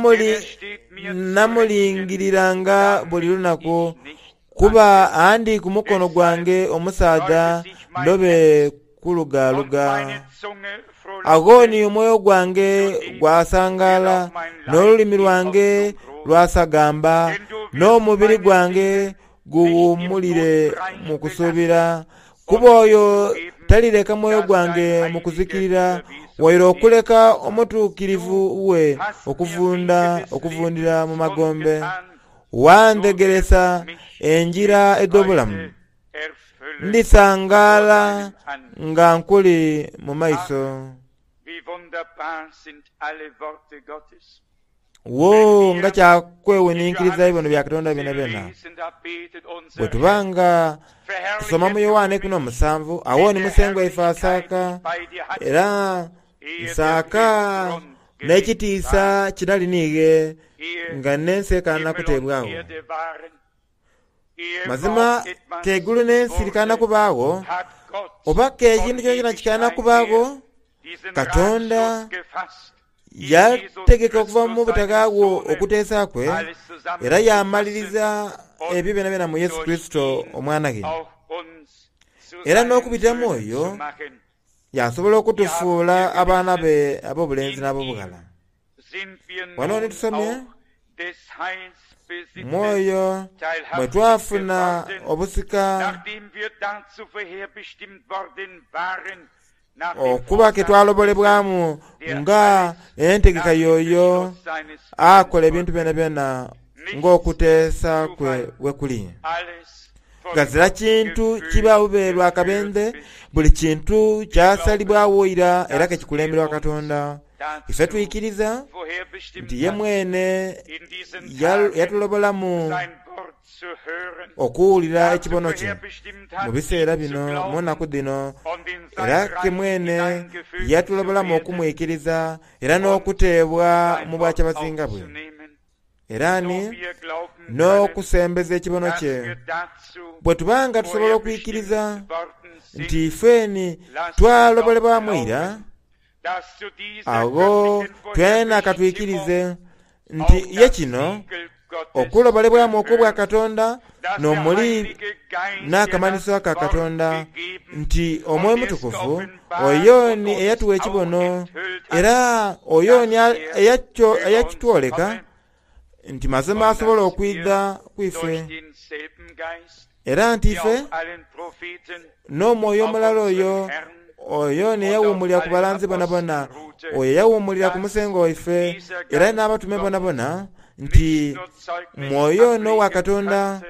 namulingiriranga buli lunaku, kuba andi ku mukono gwange omusaada ndobe kulugaaluga. Agoni omwoyo gwange gwasangaala, n'olulimi lwange lwasagamba, n'omubiri gwange guwummulire mu kusuubira. Kuba oyo talireka mwoyo gwange mu kuzikirira, waire okuleka omutuukirivu we okuvunda okuvundira mu magombe. Wandegeresa enjira ed'obulamu, ndisangaala nga nkuli mu maiso. Wo nga kyakwewuniikiriza ebibono bya Katonda byonna byonna. Bwe tubanga tusoma mu Yowaana ekumi n'omusanvu, awo ni musengwa ife asaaka, era nsaaka n'ekitiisa kinaliniige nga n'enseekaana kuteebwawo. Mazima keegulu n'ensi likaana kubaawo, oba keekintu kyonna kikaana kubaawo, Katonda yategeka okuva mu butagaagwo okuteesa kwe, era yamaliriza ebyo byonna byonna mu Yesu Kristo omwana ge. Era n'okubitamu oyo yasobola okutufuula abaana be ab'obulenzi n'ab'obugala. Wano nitusomye mwoyo bwe twafuna obusika okuba ke twalobolebwamu nga entegeka yoyo akola ebintu byonna byonna ng'okuteesa kwe we kuli. Gazira kintu kibaawo lwa kabenze, buli kintu kyasalibwawo ira era kekikulembera Katonda. Ife tuyikiriza nti ye mwene yatulobolamu okuwulira ekibono kye mu biseera bino mu nnaku dino, era ke mwene yatulobolamu okumwikiriza era n'okuteebwa mu bwakya basinga bwe, era ni n'okusembeza ekibono kye. Bwe tubanga tusobola okuyikiriza nti ifeeni twalobolebwamu ira, ago twena katuyikirize nti ye kino okulobolebwamu okubwa Katonda n'omuli n'akamaniso ka Katonda nti Omwoyo Mutukuvu oyo ni eyatuwa ekibono era oyo ni eyakitwoleka nti mazima asobola okwidda kwife era nti ife n'omwoyo omulala oyo oyo ne yawummulira ku balanzi bona bona oyo yawummulira ku musengo waife era n'abatume bona bona nti mwoyo no wa Katonda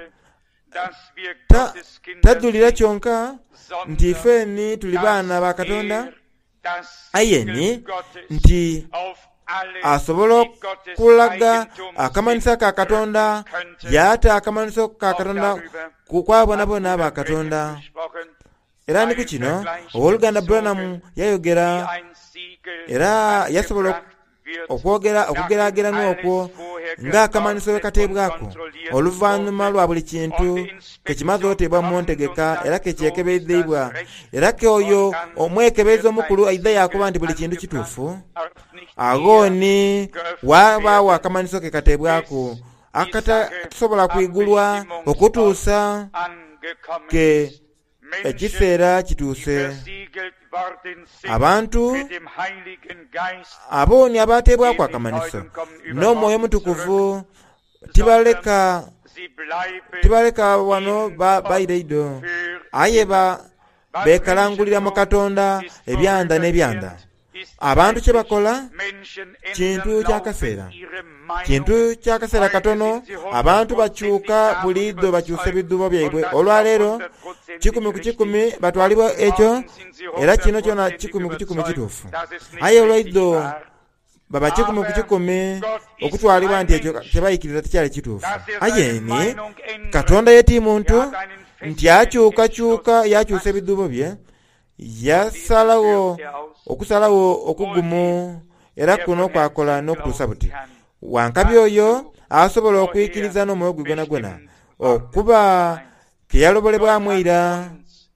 tajulira kyonka nti ife ni tuli baana ba Katonda ayeni nti asobola kulaga akamanisa ka Katonda yata akamanisa ka Katonda kwa bona bona ba Katonda era ni kukino Oluganda Branham yayogera era yasobola okwogera okugeraageranya okwo ng'akamanyiso we kateebwako oluvannyuma lwa buli kintu kekimaze oteebwa mu ntegeka era kekyekebezebwa era ke oyo omwekebezi omukulu aidha yakuba nti buli kintu kituufu agoni wabaawo akamanyiso ke kateebwako akatasobola kwigulwa okutuusa ke ekiseera kituuse abantu abooni abateebwako akamanyiso n'omwoyo mutukuvu tibaleka tibaleka wano baireido aye bekalangulira mu Katonda ebyanda n'ebyanda abantu kye bakola kintu kyakaseera kintu kyakaseera katono abantu bakyuka bulido bakyusa ebidubo byaibwe olwaleero kikumi ku kikumi batwalibwa ekyo era kino kyona kikumi ku kikumi kituufu aye olwaido baba kikumi ku kikumi okutwalibwa nti ekyo tebayikiriza tekyali kituufu ayeni Katonda yeti muntu nti akyukakyuka yakyusa ebidubo bye yasalawo okusalawo okugumu era kuno kwakola n'okutuusa buti wankabi oyo asobola okuyikiriza n'omwoyo gwe gwona gwona okuba keyalobolebwamu era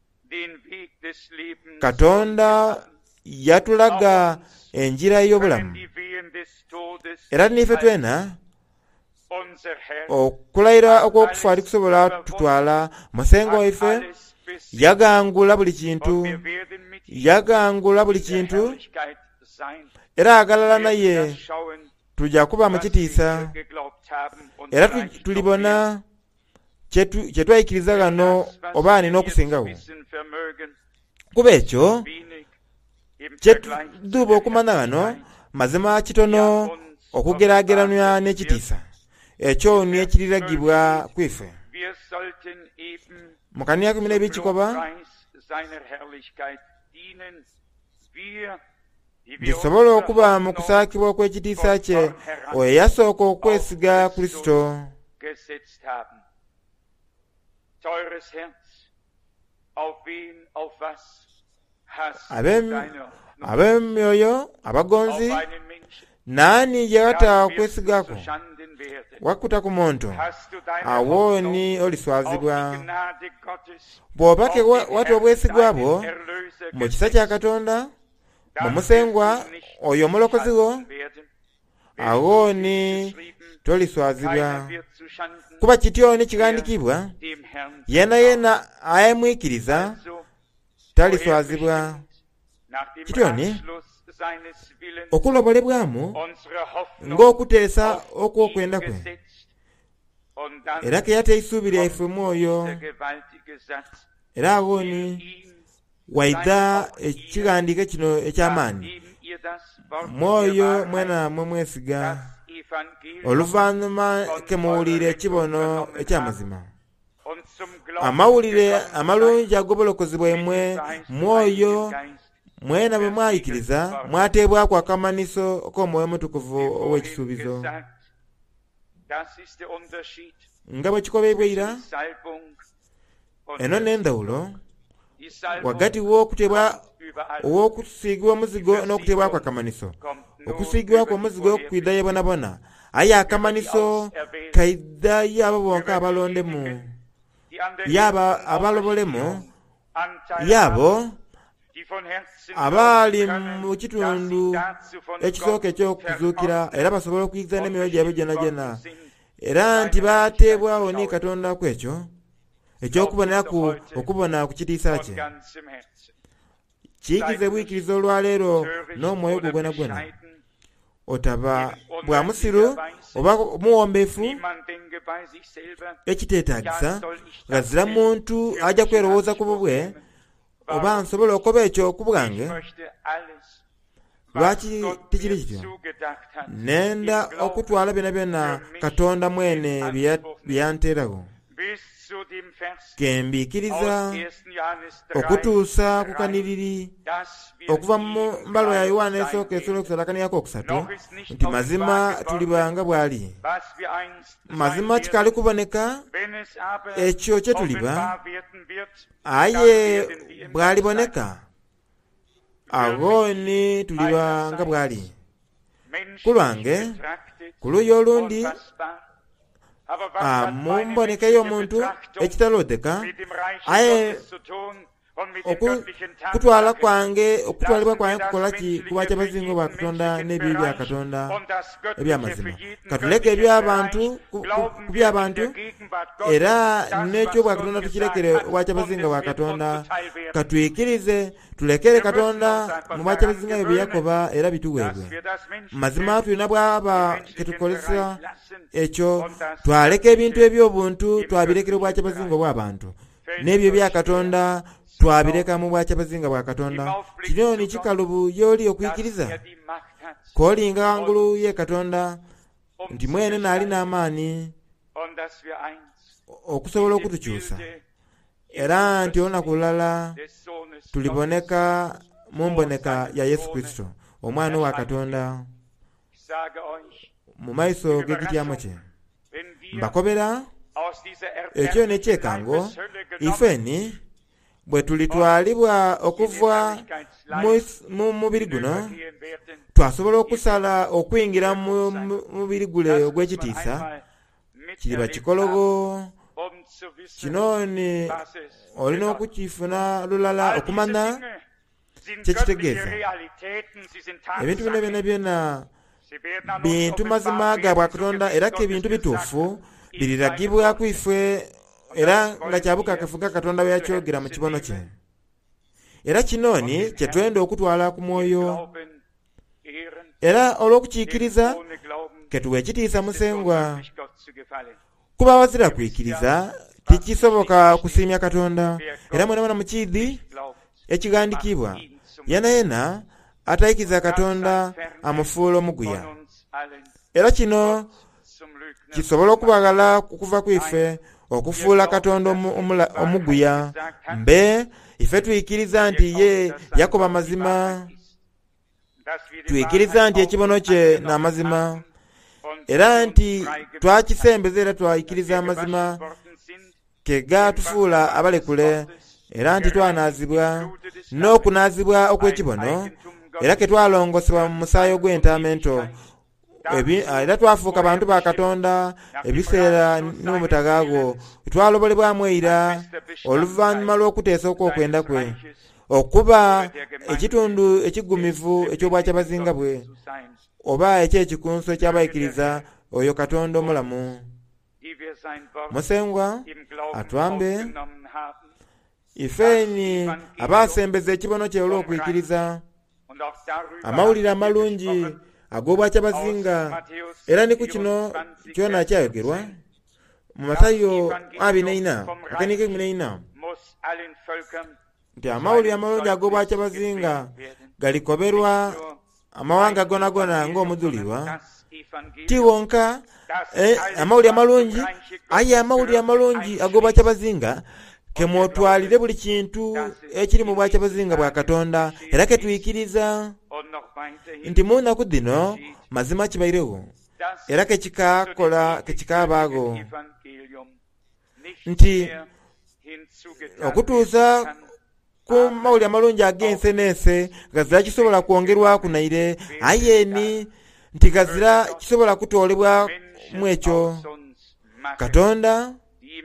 Katonda yatulaga enjira y'obulamu era nife twena okulayira okw'okufa ali kusobola tutwala musengo waife yagangula buli kintu yagangula buli kintu era agalala naye tujja kuba mu kitiisa era tulibona kye twayikiriza gano oba nina okusingawo kuba ekyo kye tuduuba okumanya gano mazima kitono okugeraageranywa n'ekitiisa ekyo niyo ekiriragibwa kwife mu kaniya kumi n'ebikikoba bisobola okuba mu kusaakibwa okw'ekitiisa kye oyo yasooka okwesiga Kristo ab'emyoyo abagonzi naani yewata okwesigako wakuta ku muntu awo ni oliswazibwa bw'oba wata obwesigwa bwo mu kisa kya Katonda mu musengwa oyo omulokozi wo awo ni toliswazibwa kuba kityo ni kigandikibwa yena yena ayemwikiriza taliswazibwa kityo ni okulobolebwamu ng'okuteesa okw'okwenda kwe era ke yateisuubira ife mwoyo era awo ni waidha ekigandiiko kino eky'amaanyi mwoyo mwena mwe mwesiga oluvannyuma ke muwulire ekibono eky'amazima amawulire amalungi ag'obulokozi bwemmwe mwoyo mwena bwe mwayikiriza mwateebwako akamaniso k'omwoyo mutukuvu ow'ekisuubizo nga bwe kikobeebweira eno n'endawulo wagati w'okutebwa ow'okusiigibwa omuzigo n'okuteebwako akamaniso okusiigibwako omuzigo kwidda ye bonabona aye akamaniso kaidda y'abo bonka abalondemu yaba abalobolemu yabo abaali mu kitundu ekisooka eky'okuzuukira era basobola okuyigiza n'emyoyo gyabwe gyonna gyonna era nti bateebwawo ni Katonda kwekyo ekyokubonera ku okubona ku kitiisa kye. Kiyikize bwikiriza olwaleero n'omwoyo gwo gwona gwona, otaba bwa musiru oba muwombeefu ekiteetaagisa gazira muntu ajja kwerowooza ku bubwe oba nsobola okuba ekyo ku bwange. Lwaki tikiri kityo? Nenda okutwala byonna byonna Katonda mwene byanteerawo, kembiikiriza okutuusa ku kaniriri okuva mu mbalo ya Yohana esooka esula okusala kaniyako okusatu nti mazima tulibanga bw'ali. Mazima kikali kuboneka ekyo kye tuliba, aye bw'aliboneka agoni tulibanga bw'ali. Ku lwange ku luuyi olundi mu mboneka y'omuntu ekitalooteka, aye okutwala kwange okutwalibwa kwange kukola ki kuba ky'abazingo ba Katonda n'ebibi bya Katonda eby'amazima. Katuleke eby'abantu ku by'abantu era n'ekyo bwa Katonda tukirekere obwa ky'abazingo ba Katonda. Katuyikirize tulekere Katonda mu bwa ky'abazingo bye Yakoba era bituweebwe. Mazima tulina bw'aba ketukolesa ekyo twaleka ebintu eby'obuntu twabirekera obwa ky'abazingo bw'abantu, n'ebyo bya Katonda twabireka mu bwa ky'abazinga bwa Katonda. Kino ni kikalubu y'oli okuyikiriza k'olinga wangulu ye Katonda nti mwene naali n'amaani okusobola okutukyusa, era nti olunaku lulala tuliboneka mu mboneka ya Yesu Kristo omwana wa Katonda mu maiso g'ekityamu kye. Mbakobera ekyo ne kyekango ifeni bwe tulitwalibwa okuva mu mubiri guno twasobola okusala okuyingira mu mubiri gule ogw'ekitiisa. Kiriba kikologo kino ni olina okukifuna lulala okumanya kyekitegeeza ebintu bino byonna byonna bintu mazima ga bwa Katonda era ke bintu bituufu biriragibwa ku ife era nga kyabukakafu ga Katonda we yakyogera mu kibono kye. Era kinoni kye twenda okutwala ku mwoyo era olw'okukiikiriza ketuwa ekitiisa musengwa. Kuba wazira kuyikiriza tikisoboka kusiimya Katonda, era mwena mwana mukiidi ekigandikibwa yena yena atayikiriza Katonda amufuula omuguya. Era kino kisobola okubagala kuva ku ife okufuula Katonda omuguya mbe ife tuyikiriza nti ye Yakoba mazima, tuyikiriza nti ekibono kye n'amazima, era nti twakisembeza era twayikiriza amazima kega tufuula abalekule, era nti twanaazibwa n'okunaazibwa okw'ekibono era ke twalongosebwa mu musaayi ogw'entaamento era twafuuka bantu ba Katonda ebiseera n'omutagaago twalobolebwamu era oluvannyuma lw'okuteesa okw'okwenda kwe okuba ekitundu ekigumivu eky'obwakyabazinga bwe oba ekyekikunso ekyabayikiriza oyo Katonda omulamu. Musengwa atwambe ifeni abaasembeza ekibono kye olw'okuyikiriza amawulire amalungi ag'obwakyabazinga, era ni ku kino kyona kyayogerwa mu Matayo abiri n'ena akani k'ekumi n'ena nti amawulire amalungi ag'obwakyabazinga galikoberwa amawanga gona gona ng'omujulirwa. Ti wonka eh, amawulire amalungi aye amawulire amalungi ag'obwakyabazinga kemwotwalire buli kintu ekiri mu bwakyabazinga bwa Katonda era ketuyikiriza nti mu nnaku dino mazima kibairewo era kekikakola kekikabaago nti okutuusa ku mawulire amalungi ag'ensenense gazira kisobola kwongerwa kunaire ayeni nti gazira kisobola kutoolebwa mu ekyo. Katonda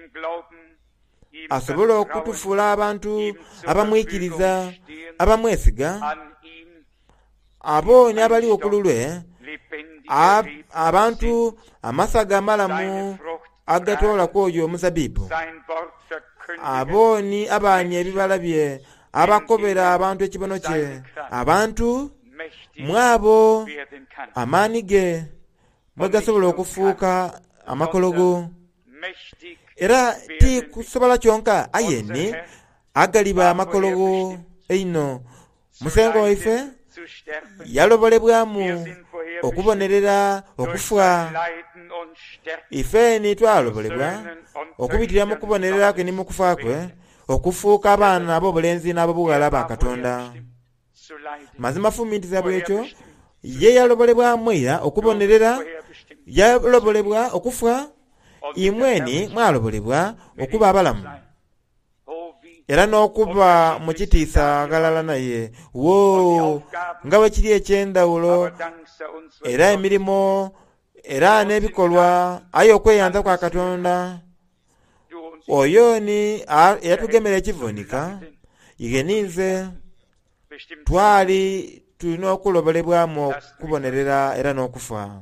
asobola okutufuula abantu abamwikiriza abamwesiga abo ne abali okululwe abantu amasaga amalamu agatoola kwoyo omuzabibu, abooni abaanya ebibala bye, abakobera abantu ekibono kye, abantu mwabo amaani ge mwe gasobola okufuuka amakologo, era ti kusobola kyonka ayeni agaliba amakologo eino. Musengo waife yalobolebwamu okubonerera okufa. Ife ni twalobolebwa okubitira mu kubonerera kwe ni mu kufa kwe okufuuka abaana ab'obulenzi n'ab'obuwala ba Katonda. Mazima fumiitiza bwekyo ye yalobolebwamu era okubonerera, yalobolebwa okufa, imweni mwalobolebwa okuba abalamu era n'okuba mu kitiisa agalala naye. Wo nga bwe kiri ekyendawulo era emirimu era n'ebikolwa aye okweyanza kwa Katonda oyo ni eyatugemera ekivuunika. Igeninze twali tulina okulobolebwamu okubonerera era n'okufa.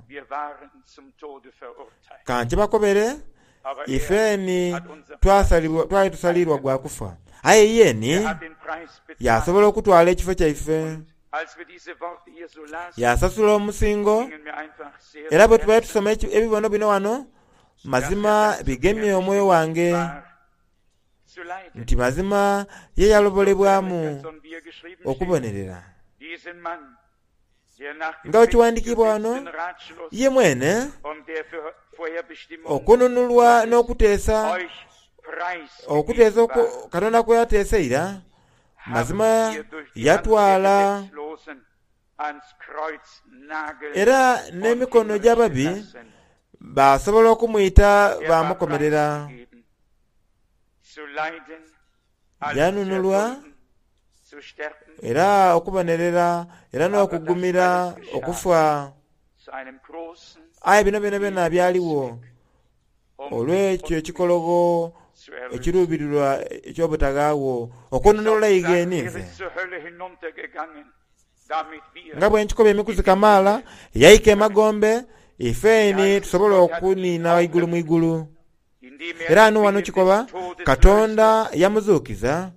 Kanti bakobere ifeni twali tusalirwa gwa kufa, aye yeni yasobola okutwala ekifo kyaife, yasasula omusingo. Era bwe tubaye tusoma ebibono bino wano, mazima bigemye omwoyo wange nti mazima ye yalobolebwamu okubonerera. Nga wekiwandiikibwa wano, ye mwene okununulwa n'okuteesa okuteesa Katonda kwe yateesa era mazima yatwala era n'emikono gy'ababi basobola okumuyita bamukomerera. Yanunulwa era okubonerera era n'okugumira okufa. Aye bino byonna byonna byaliwo olw'ekyo ekikologo ekiruubirirwa eky'obutagaawo okununula Igeninze. Nga bwe nkikoba emikuzi kamaala yayika emagombe ifeeni tusobola okuniina waigulu mu igulu. Era anu wano kikoba Katonda yamuzuukiza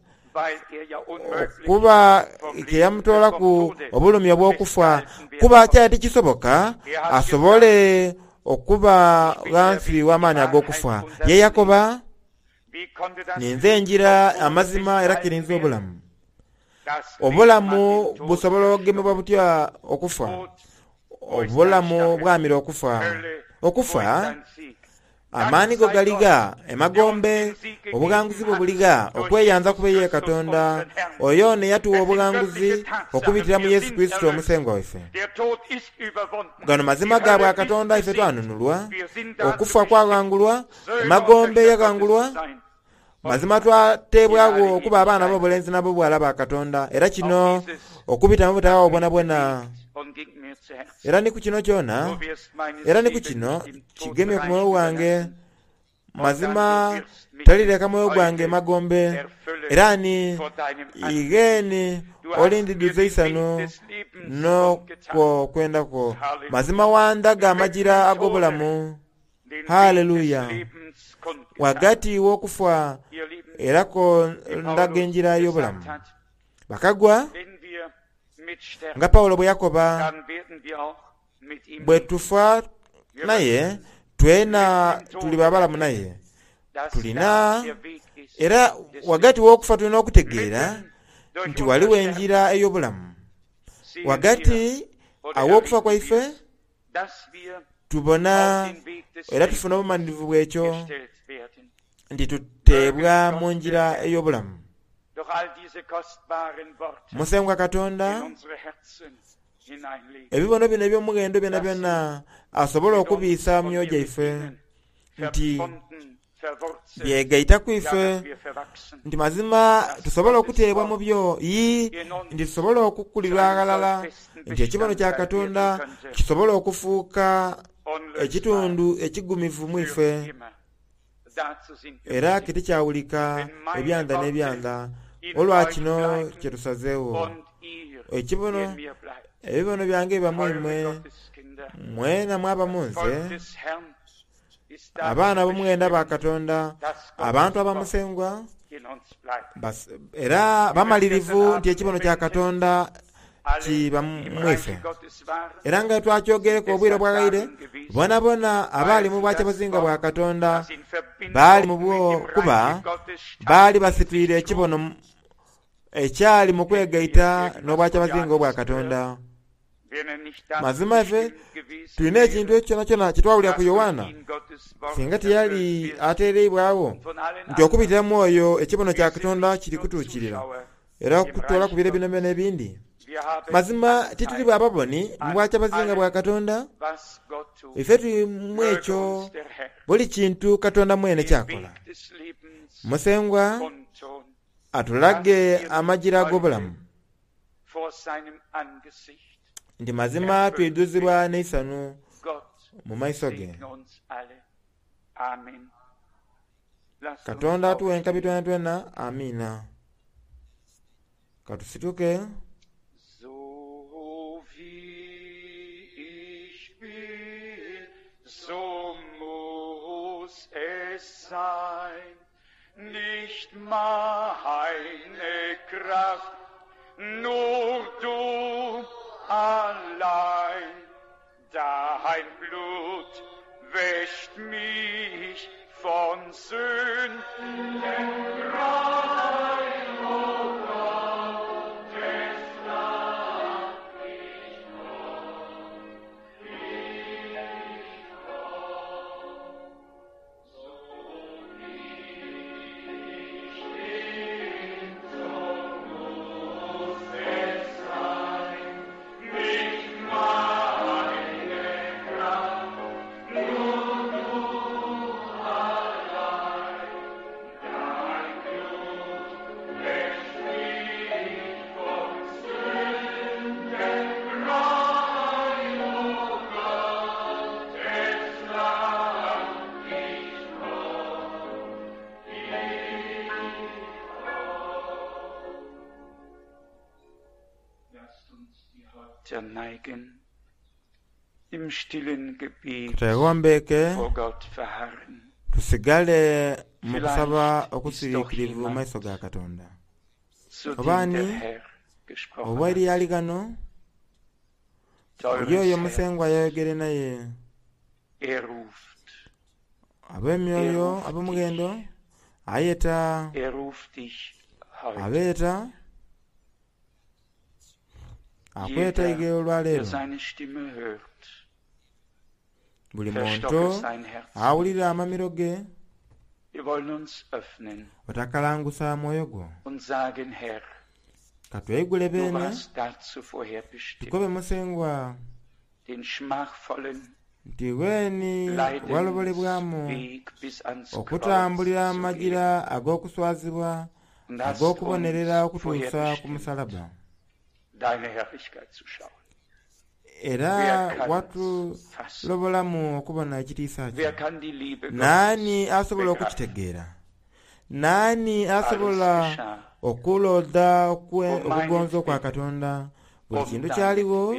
kuba keyamutoola ku obulumi obw'okufa, kuba kyali tekisoboka asobole okuba wansi w'amaanyi ag'okufa. Ye Yakoba ninze enjira amazima era kirinza obulamu. Obulamu busobola okugemebwa butya okufa? Obulamu bwamira okufa. Okufa amaani go galiga, emagombe obuganguzi bwe buliga, okweyanza kube ye Katonda oyo ne yatuwa obuganguzi okubitira mu Yesu Kristo omusengo waffe. Gano mazima ga bwa Katonda ife twanunulwa, okufa kwagangulwa, emagombe yagangulwa, mazima twateebwawo okuba abaana b'obulenzi n'ab'obuwala ba Katonda. Era kino okubita mu butawa obwona bwona era ni ku kino kyona era ni ku kino kigemye ku mwoyo wange. Mazima talireka mwoyo gwange emagombe era ni igeni olindiduze isano n'okwo kwendako. Mazima wandaga amagira ag'obulamu. Haleluya. Wagati w'okufa era ko ndaga enjira y'obulamu. Bakagwa nga Pawulo bwe yakoba, bwe tufa naye twena tuli babalamu naye tulina. Era wagati w'okufa tulina okutegeera nti waliwo enjira ey'obulamu. Wagati aw'okufa kwaife tubona era tufuna obumanyirivu bw'ekyo nti tuteebwa mu njira ey'obulamu. Musenga Katonda ebibono bino eby'omugendo byonna byonna asobola okubiisa mu myoyo gyaife nti byegaita ku ife, nti mazima tusobola okuteebwa mu byo yi nti tusobola okukulirwa agalala, nti ekibono kya Katonda kisobola okufuuka ekitundu ekigumivu mu ife era kitikyawulika ebyanda n'ebyanda. Olwakino kyetusazeewo ekibono ebibono byange bamwemwe mwena mwaba munze abaana b'omugenda ba Katonda abantu abamusengwa era bamalirivu nti ekibono kya Katonda kibamwefe era nga twakyogereko obwire bwagaire bona bona abaali mu bwakyabazinga bwa Katonda baali mu bwo kuba baali basitwire ekibono ekyali mu kwegaita n'obwakyabazinga obwa Katonda. Mazima ffe tulina ekintu ekyo kyonna kyonna kyetwawulira ku Yowaana singa teyali ateereibwawo nti okubitiramu oyo ekibono kya Katonda kiri kutuukirira era okutoola ku biro bino byonna ebindi. Mazima tituli bababoni mu bwakyabazinga bwa Katonda, ife tuli mu ekyo buli kintu Katonda mwene kyakola. Musengwa atulage amagira g'obulamu nti mazima twiduzibwa n'essanyu mu maiso ge. Katonda atuwe enkabi twena twena, amiina. Katusituke. Nicht meine Kraft, nur du allein. Dein Blut wäscht mich von Sünden rein, o Gott, es lag ich Gott, ich Gott, so neigen, im stillen Gebet vor Gott verharren. Tusigale mu kusaba okusiriikirivu mu maiso ga Katonda. Obaani oba eri yali gano oli oyo omusengwa yayogere naye ab'emyoyo ab'omugendo ayeta abeeta akweta igero olwaleero. Buli muntu awulira amamiro ge otakalangusa mwoyo gwo katwegule beene tukobe musengwa nti weeni walobolebwamu okutambulira amagira ag'okuswazibwa ag'okubonerera okutuusa ku musalaba era watulobolamu okubona ekitiisa kyo. Naani asobola okukitegeera? Naani asobola okulooda okugonza kwa Katonda? Buli kintu kyaliwo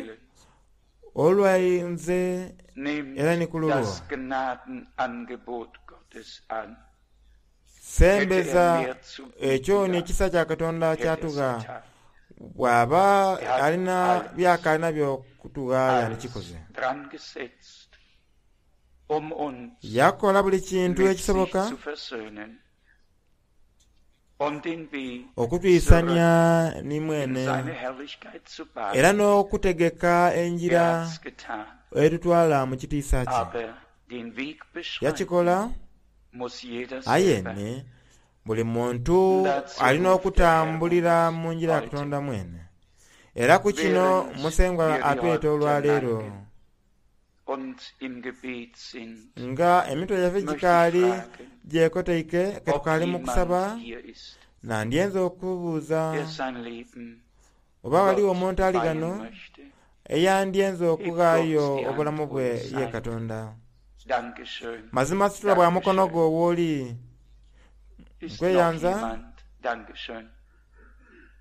olwayinze era ne ku lulwo. Sembeza ekyo n'ekisa kya Katonda kyatuga bw'aba alina byakalina by'okutuwa yandikikoze. Yakola buli kintu ekisoboka okutuyisanya ni mwene era n'okutegeka enjira etutwala mu kitiisa kye. Yakikola ayenne buli muntu alina okutambulira mu njira ya Katonda mwene. Era ku kino musengwa atweta olwaleero nga emitwe yaffe gikaali gyekoteike ketukaali mu kusaba, nandyenza okubuuza oba waliwo omuntu ali gano eyandyenza okugaayo obulamu bwe ye Katonda. Mazima situla bwa mukono gwo wooli nkweyanza.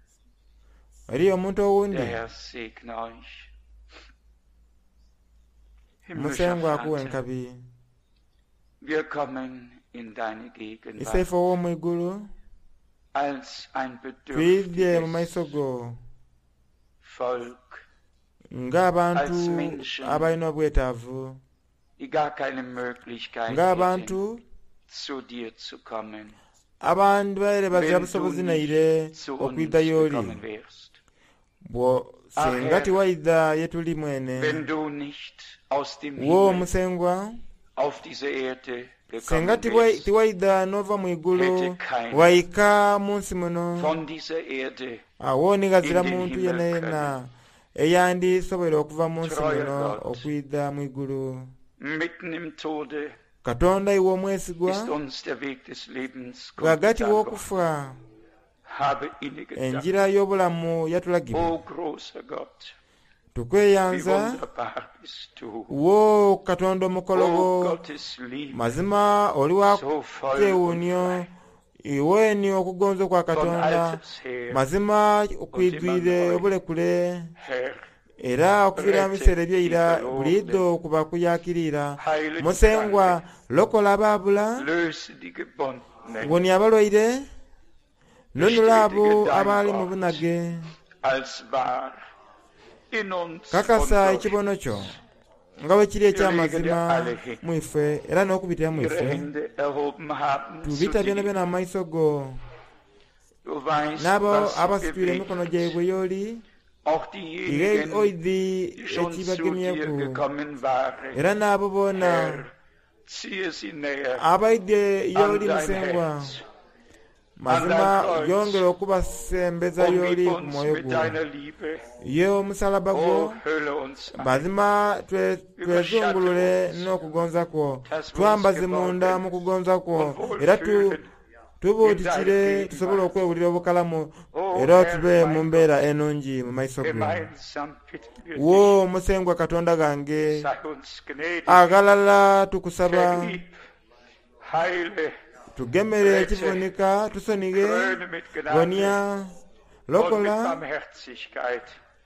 Eriyo omuntu owundi musengwa akuwe enkabi. Wir kommen in deine Gegenwart Isefe ow'omu igulu als ein twidye mu bedürftiges maiso go Volk, ng'abantu als Menschen, abalina obwetaavu, die gar keine Möglichkeit hätten, ng'abantu zu dir zu kommen, abantu baire bagira wenn busobozi du naire nicht zu uns okwidda y'oli gekommen wärst. bwo senga tiwaidda yetuli mwene Wenn du nicht aus dem wo Himmel musengwa auf diese Erde senga gekommen wärst, tiwaidda nova mu igulu hätte keiner wayika munsi muno von dieser Erde awo nigazira in den muntu Himmel yena yena eyandisobole okuva munsi Treuer muno Gott. okwidda mu igulu. mitten im Tode Katonda iwe omwesigwa ist uns der Weg des Lebens rwagati kundgetan worden. w'okufa Habe inne gedacht, enjira y'obulamu yatulagibwa. o großer Gott, wie tukweyanza wunderbar bist du, wo Katonda o omukologo Gottes Liebe, mazima oli wa so voll und kyewuunyo frei, iweni okugonza kwa von Katonda alters her, mazima okwigwire obulekule Herr, era okuviira mu biseera ebyeyira buliddo okuba kuyakirira musengwa lokola abaabula löse die Gebundenen, wonya abalwaire nonula abo abaali mu bunage als wahr in uns kakasa und ekibono durch kyo uns. nga bwe kiri ekyamazima mu ife era n'okubitira mu Ihre ife Hände erhoben haben zu tubita byona dir. byona mu maiso go Du weißt, n'abo was sie abasitwire bewegt. emikono gyabwe y'oli Auch ire diejenigen, oidi die schon zu dir ekibagemyeku gekommen waren, era n'abo boona Herr, ziehe sie näher abaidde an y'oli dein musengwa Herz. mazima Kreuz. yongera okubasembeza Umgib y'oli ku uns mwoyo mit gwo deiner Liebe. ye omusalaba gwo Oh, hülle uns ein. mazima twe- twezungulule n'okugonza kwo twambaze munda mu kugonza kwo era tu- tubuutikire tusobole okwewulira obukalamu era tube mu mbeera enungi mu maiso go. Gemeinsam bitten wir dich, wo omusengwa Katonda gange sei uns gnädig, agalala tukusaba vergib, heile, tugemere ekivunika tusonige kröne mit Gnade gonya und mit lokola Barmherzigkeit.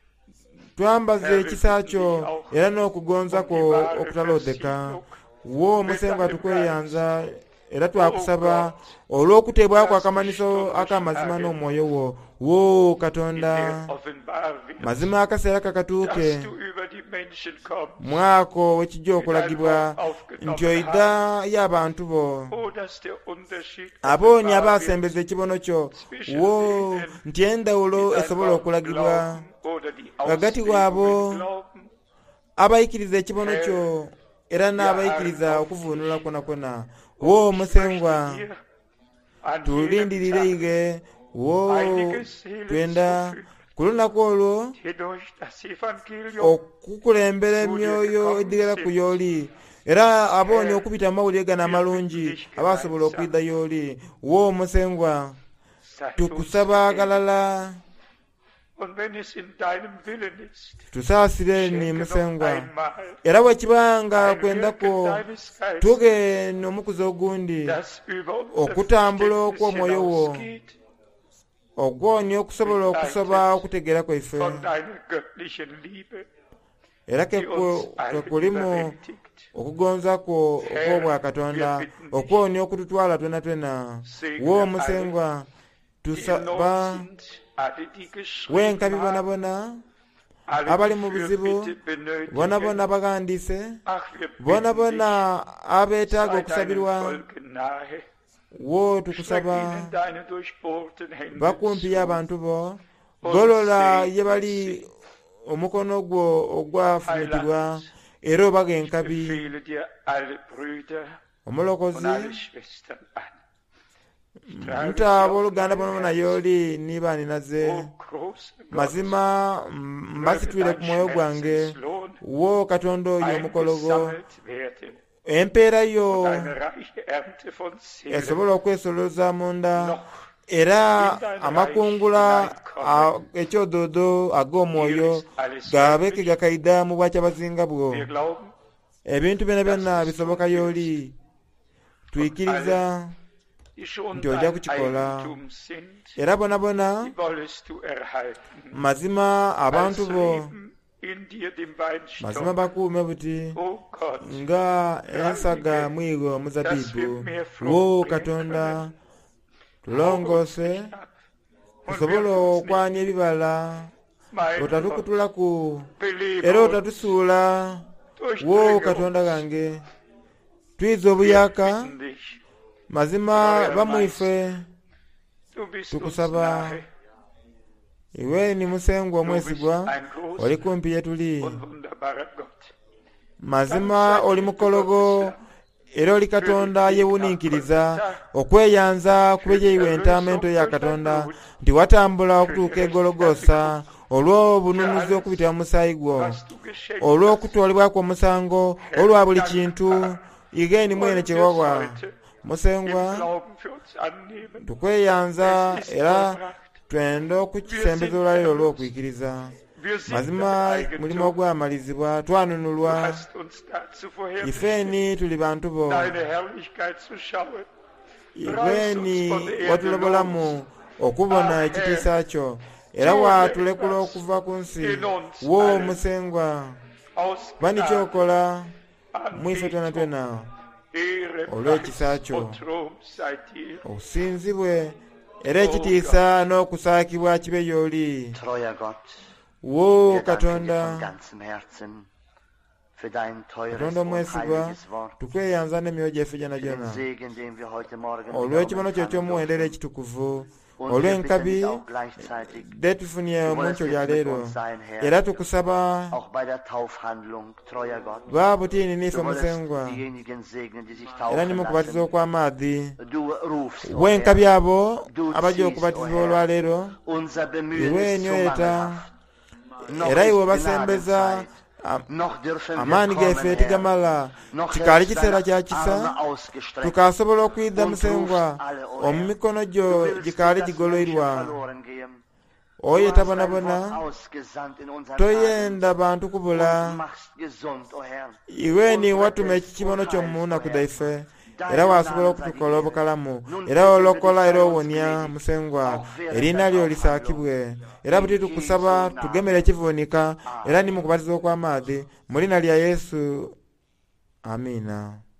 twambaze ekisa kyo era n'okugonza kwo okutalodeka. wo omusengwa tukweyanza era twakusaba olw'okuteebwa kwa akamaniso ak'amazima n'omwoyo wo wo Katonda Offenbar wird, mazima akaseera dass kakatuuke du über die Menschen kommst, mwako wekijja okulagibwa nti oida y'abantu bo oh, dass der Unterschied abooni offenbar abaasembeza ekibono kyo wo nti endawulo wird, die esobola dein Wort okulagibwa glauben oder die Hagati Auslegungen waabo glauben. abayikiriza ekibono kyo era n'abayikiriza okuvuunula kwonakona wo omusengwa Hier an tulindirire jedem Tag ige wo einige Seelen twenda zufügen, ku lunaku olwo die durch das Evangelium okukulembera emyoyo edigera ku y'oli era abooni okubita mu mawulire gano amalungi abasobola okwidda y'oli wo omusengwa sei uns tukusaba gnädig. agalala Und wenn es in deinem Willen ist, tusaasire ni schenke noch musengwa einmal era bwe kibanga ein kwendako Wirken deines Geistes, tugenda omukuza ogundi das über unser okutambula Verständnis okw'omwoyo wo hinausgeht, ogwonya okusobola okusoba okutegeera kwaife von deiner göttlichen Liebe, era die uns ke alle kulimu überwältigt. okugonza kwo okw'obwa Katonda okwonya okututwala twena twena wo omusengwa Die tusaba in Not sind, alle, die geschrieben wenkabi haben, bonabona alle, abali die mu Fürbitte buzibu benötigen. bonabona bagandise Ach, wir bitten bonabona dich, abeetaaga sei deinem okusabirwa Volk nahe. wo Streck tukusaba ihnen deine durchbohrten Hände bakumpi zu. y'abantu bo golola ye bali omukono gwo ogwafumitibwa era obaga Ich enkabi befehle dir alle Brüder und omulokozi alle Schwestern an. Ich trage nta sie auf abooluganda mein bonabona Herz. y'oli niba ninaze O großer Gott, mazima mm, mbasitwire ku mwoyo gwange Schmerzenslohn wo Katonda oyo omukologo eingesammelt werden empeera yo und eine reiche Ernte von Seelen esobola okwesolooza munda noch era amakungula a- ekyodoodo ag'omwoyo gabeeke gakaida mu bwakya bazinga bwo. wir glauben, ebintu byona byonna bisoboka y'oli tuyikiriza die schon nti ojja dein kukikola Eigentum sind, era bonabona die wollest du erhalten. mazima abantu Als bo Reben in dir dem Weinstock. mazima bakuume buti O Gott, nga ensaga mwigo muzabibu. Wo Katonda tulongoose tusobole okwanya ebibala otatukutulaku era otatusuula. Wo Katonda gange twiza obuyaka mazima bamwife tukusaba. Iwe ni musengwa omwesigwa oli kumpi yetuli. Mazima oli mukologo era oli Katonda yewuniikiriza okweyanza kubye iwe entamento ya Katonda nti watambula okutuuka egologosa olw'obununuzi okubita mu musaayi gwo olw'okutwalibwako omusango olwa buli kintu. Igeni mwene Kiwawa musengwa tukweyanza era twenda okukisembeza olwaleero olw'okuyikiriza. Mazima mulimu ogwamalizibwa twanunulwa ifeni tuli bantu bo. Ifeni watulobolamu okubona ekitiisa kyo era watulekula okuva ku nsi. Wo musengwa bani kyokola mwife twena twena olw'ekisa kyo osinzibwe era ekitiisa n'okusaakibwa kibe y'oli. Wo Katonda Katonda omwesigwa tukweyanza n'emyoyo gyaffe gyonna gyonna olw'ekibono kyo ky'omuwendera ekitukuvu olw'enkabi detufunye omunkyo lya leero era tukusaba babutiini niife musengwa era nimukubatiza okw'amaadhi w'enkabi abo abajja okubatizibwa olwaleero iwe nyoyeta era iwe basembeza amaani gaife tigamala kikaali kiseera kya kisa tukasobola okwidda musengwa omu mikono gyo gikaali gigoloirwa. Oye tabonabona toyenda bantu kubula iwe ni watuma ekikibono ky'omu nnaku daife era wasobola okutukola obukalamu era olokola era owonya musengwa erinnya lyo lisaakibwe era buti tukusaba tugemere ekivuunika era nimukubatiza okw'amaadhi mu linnya lya Yesu. Amiina.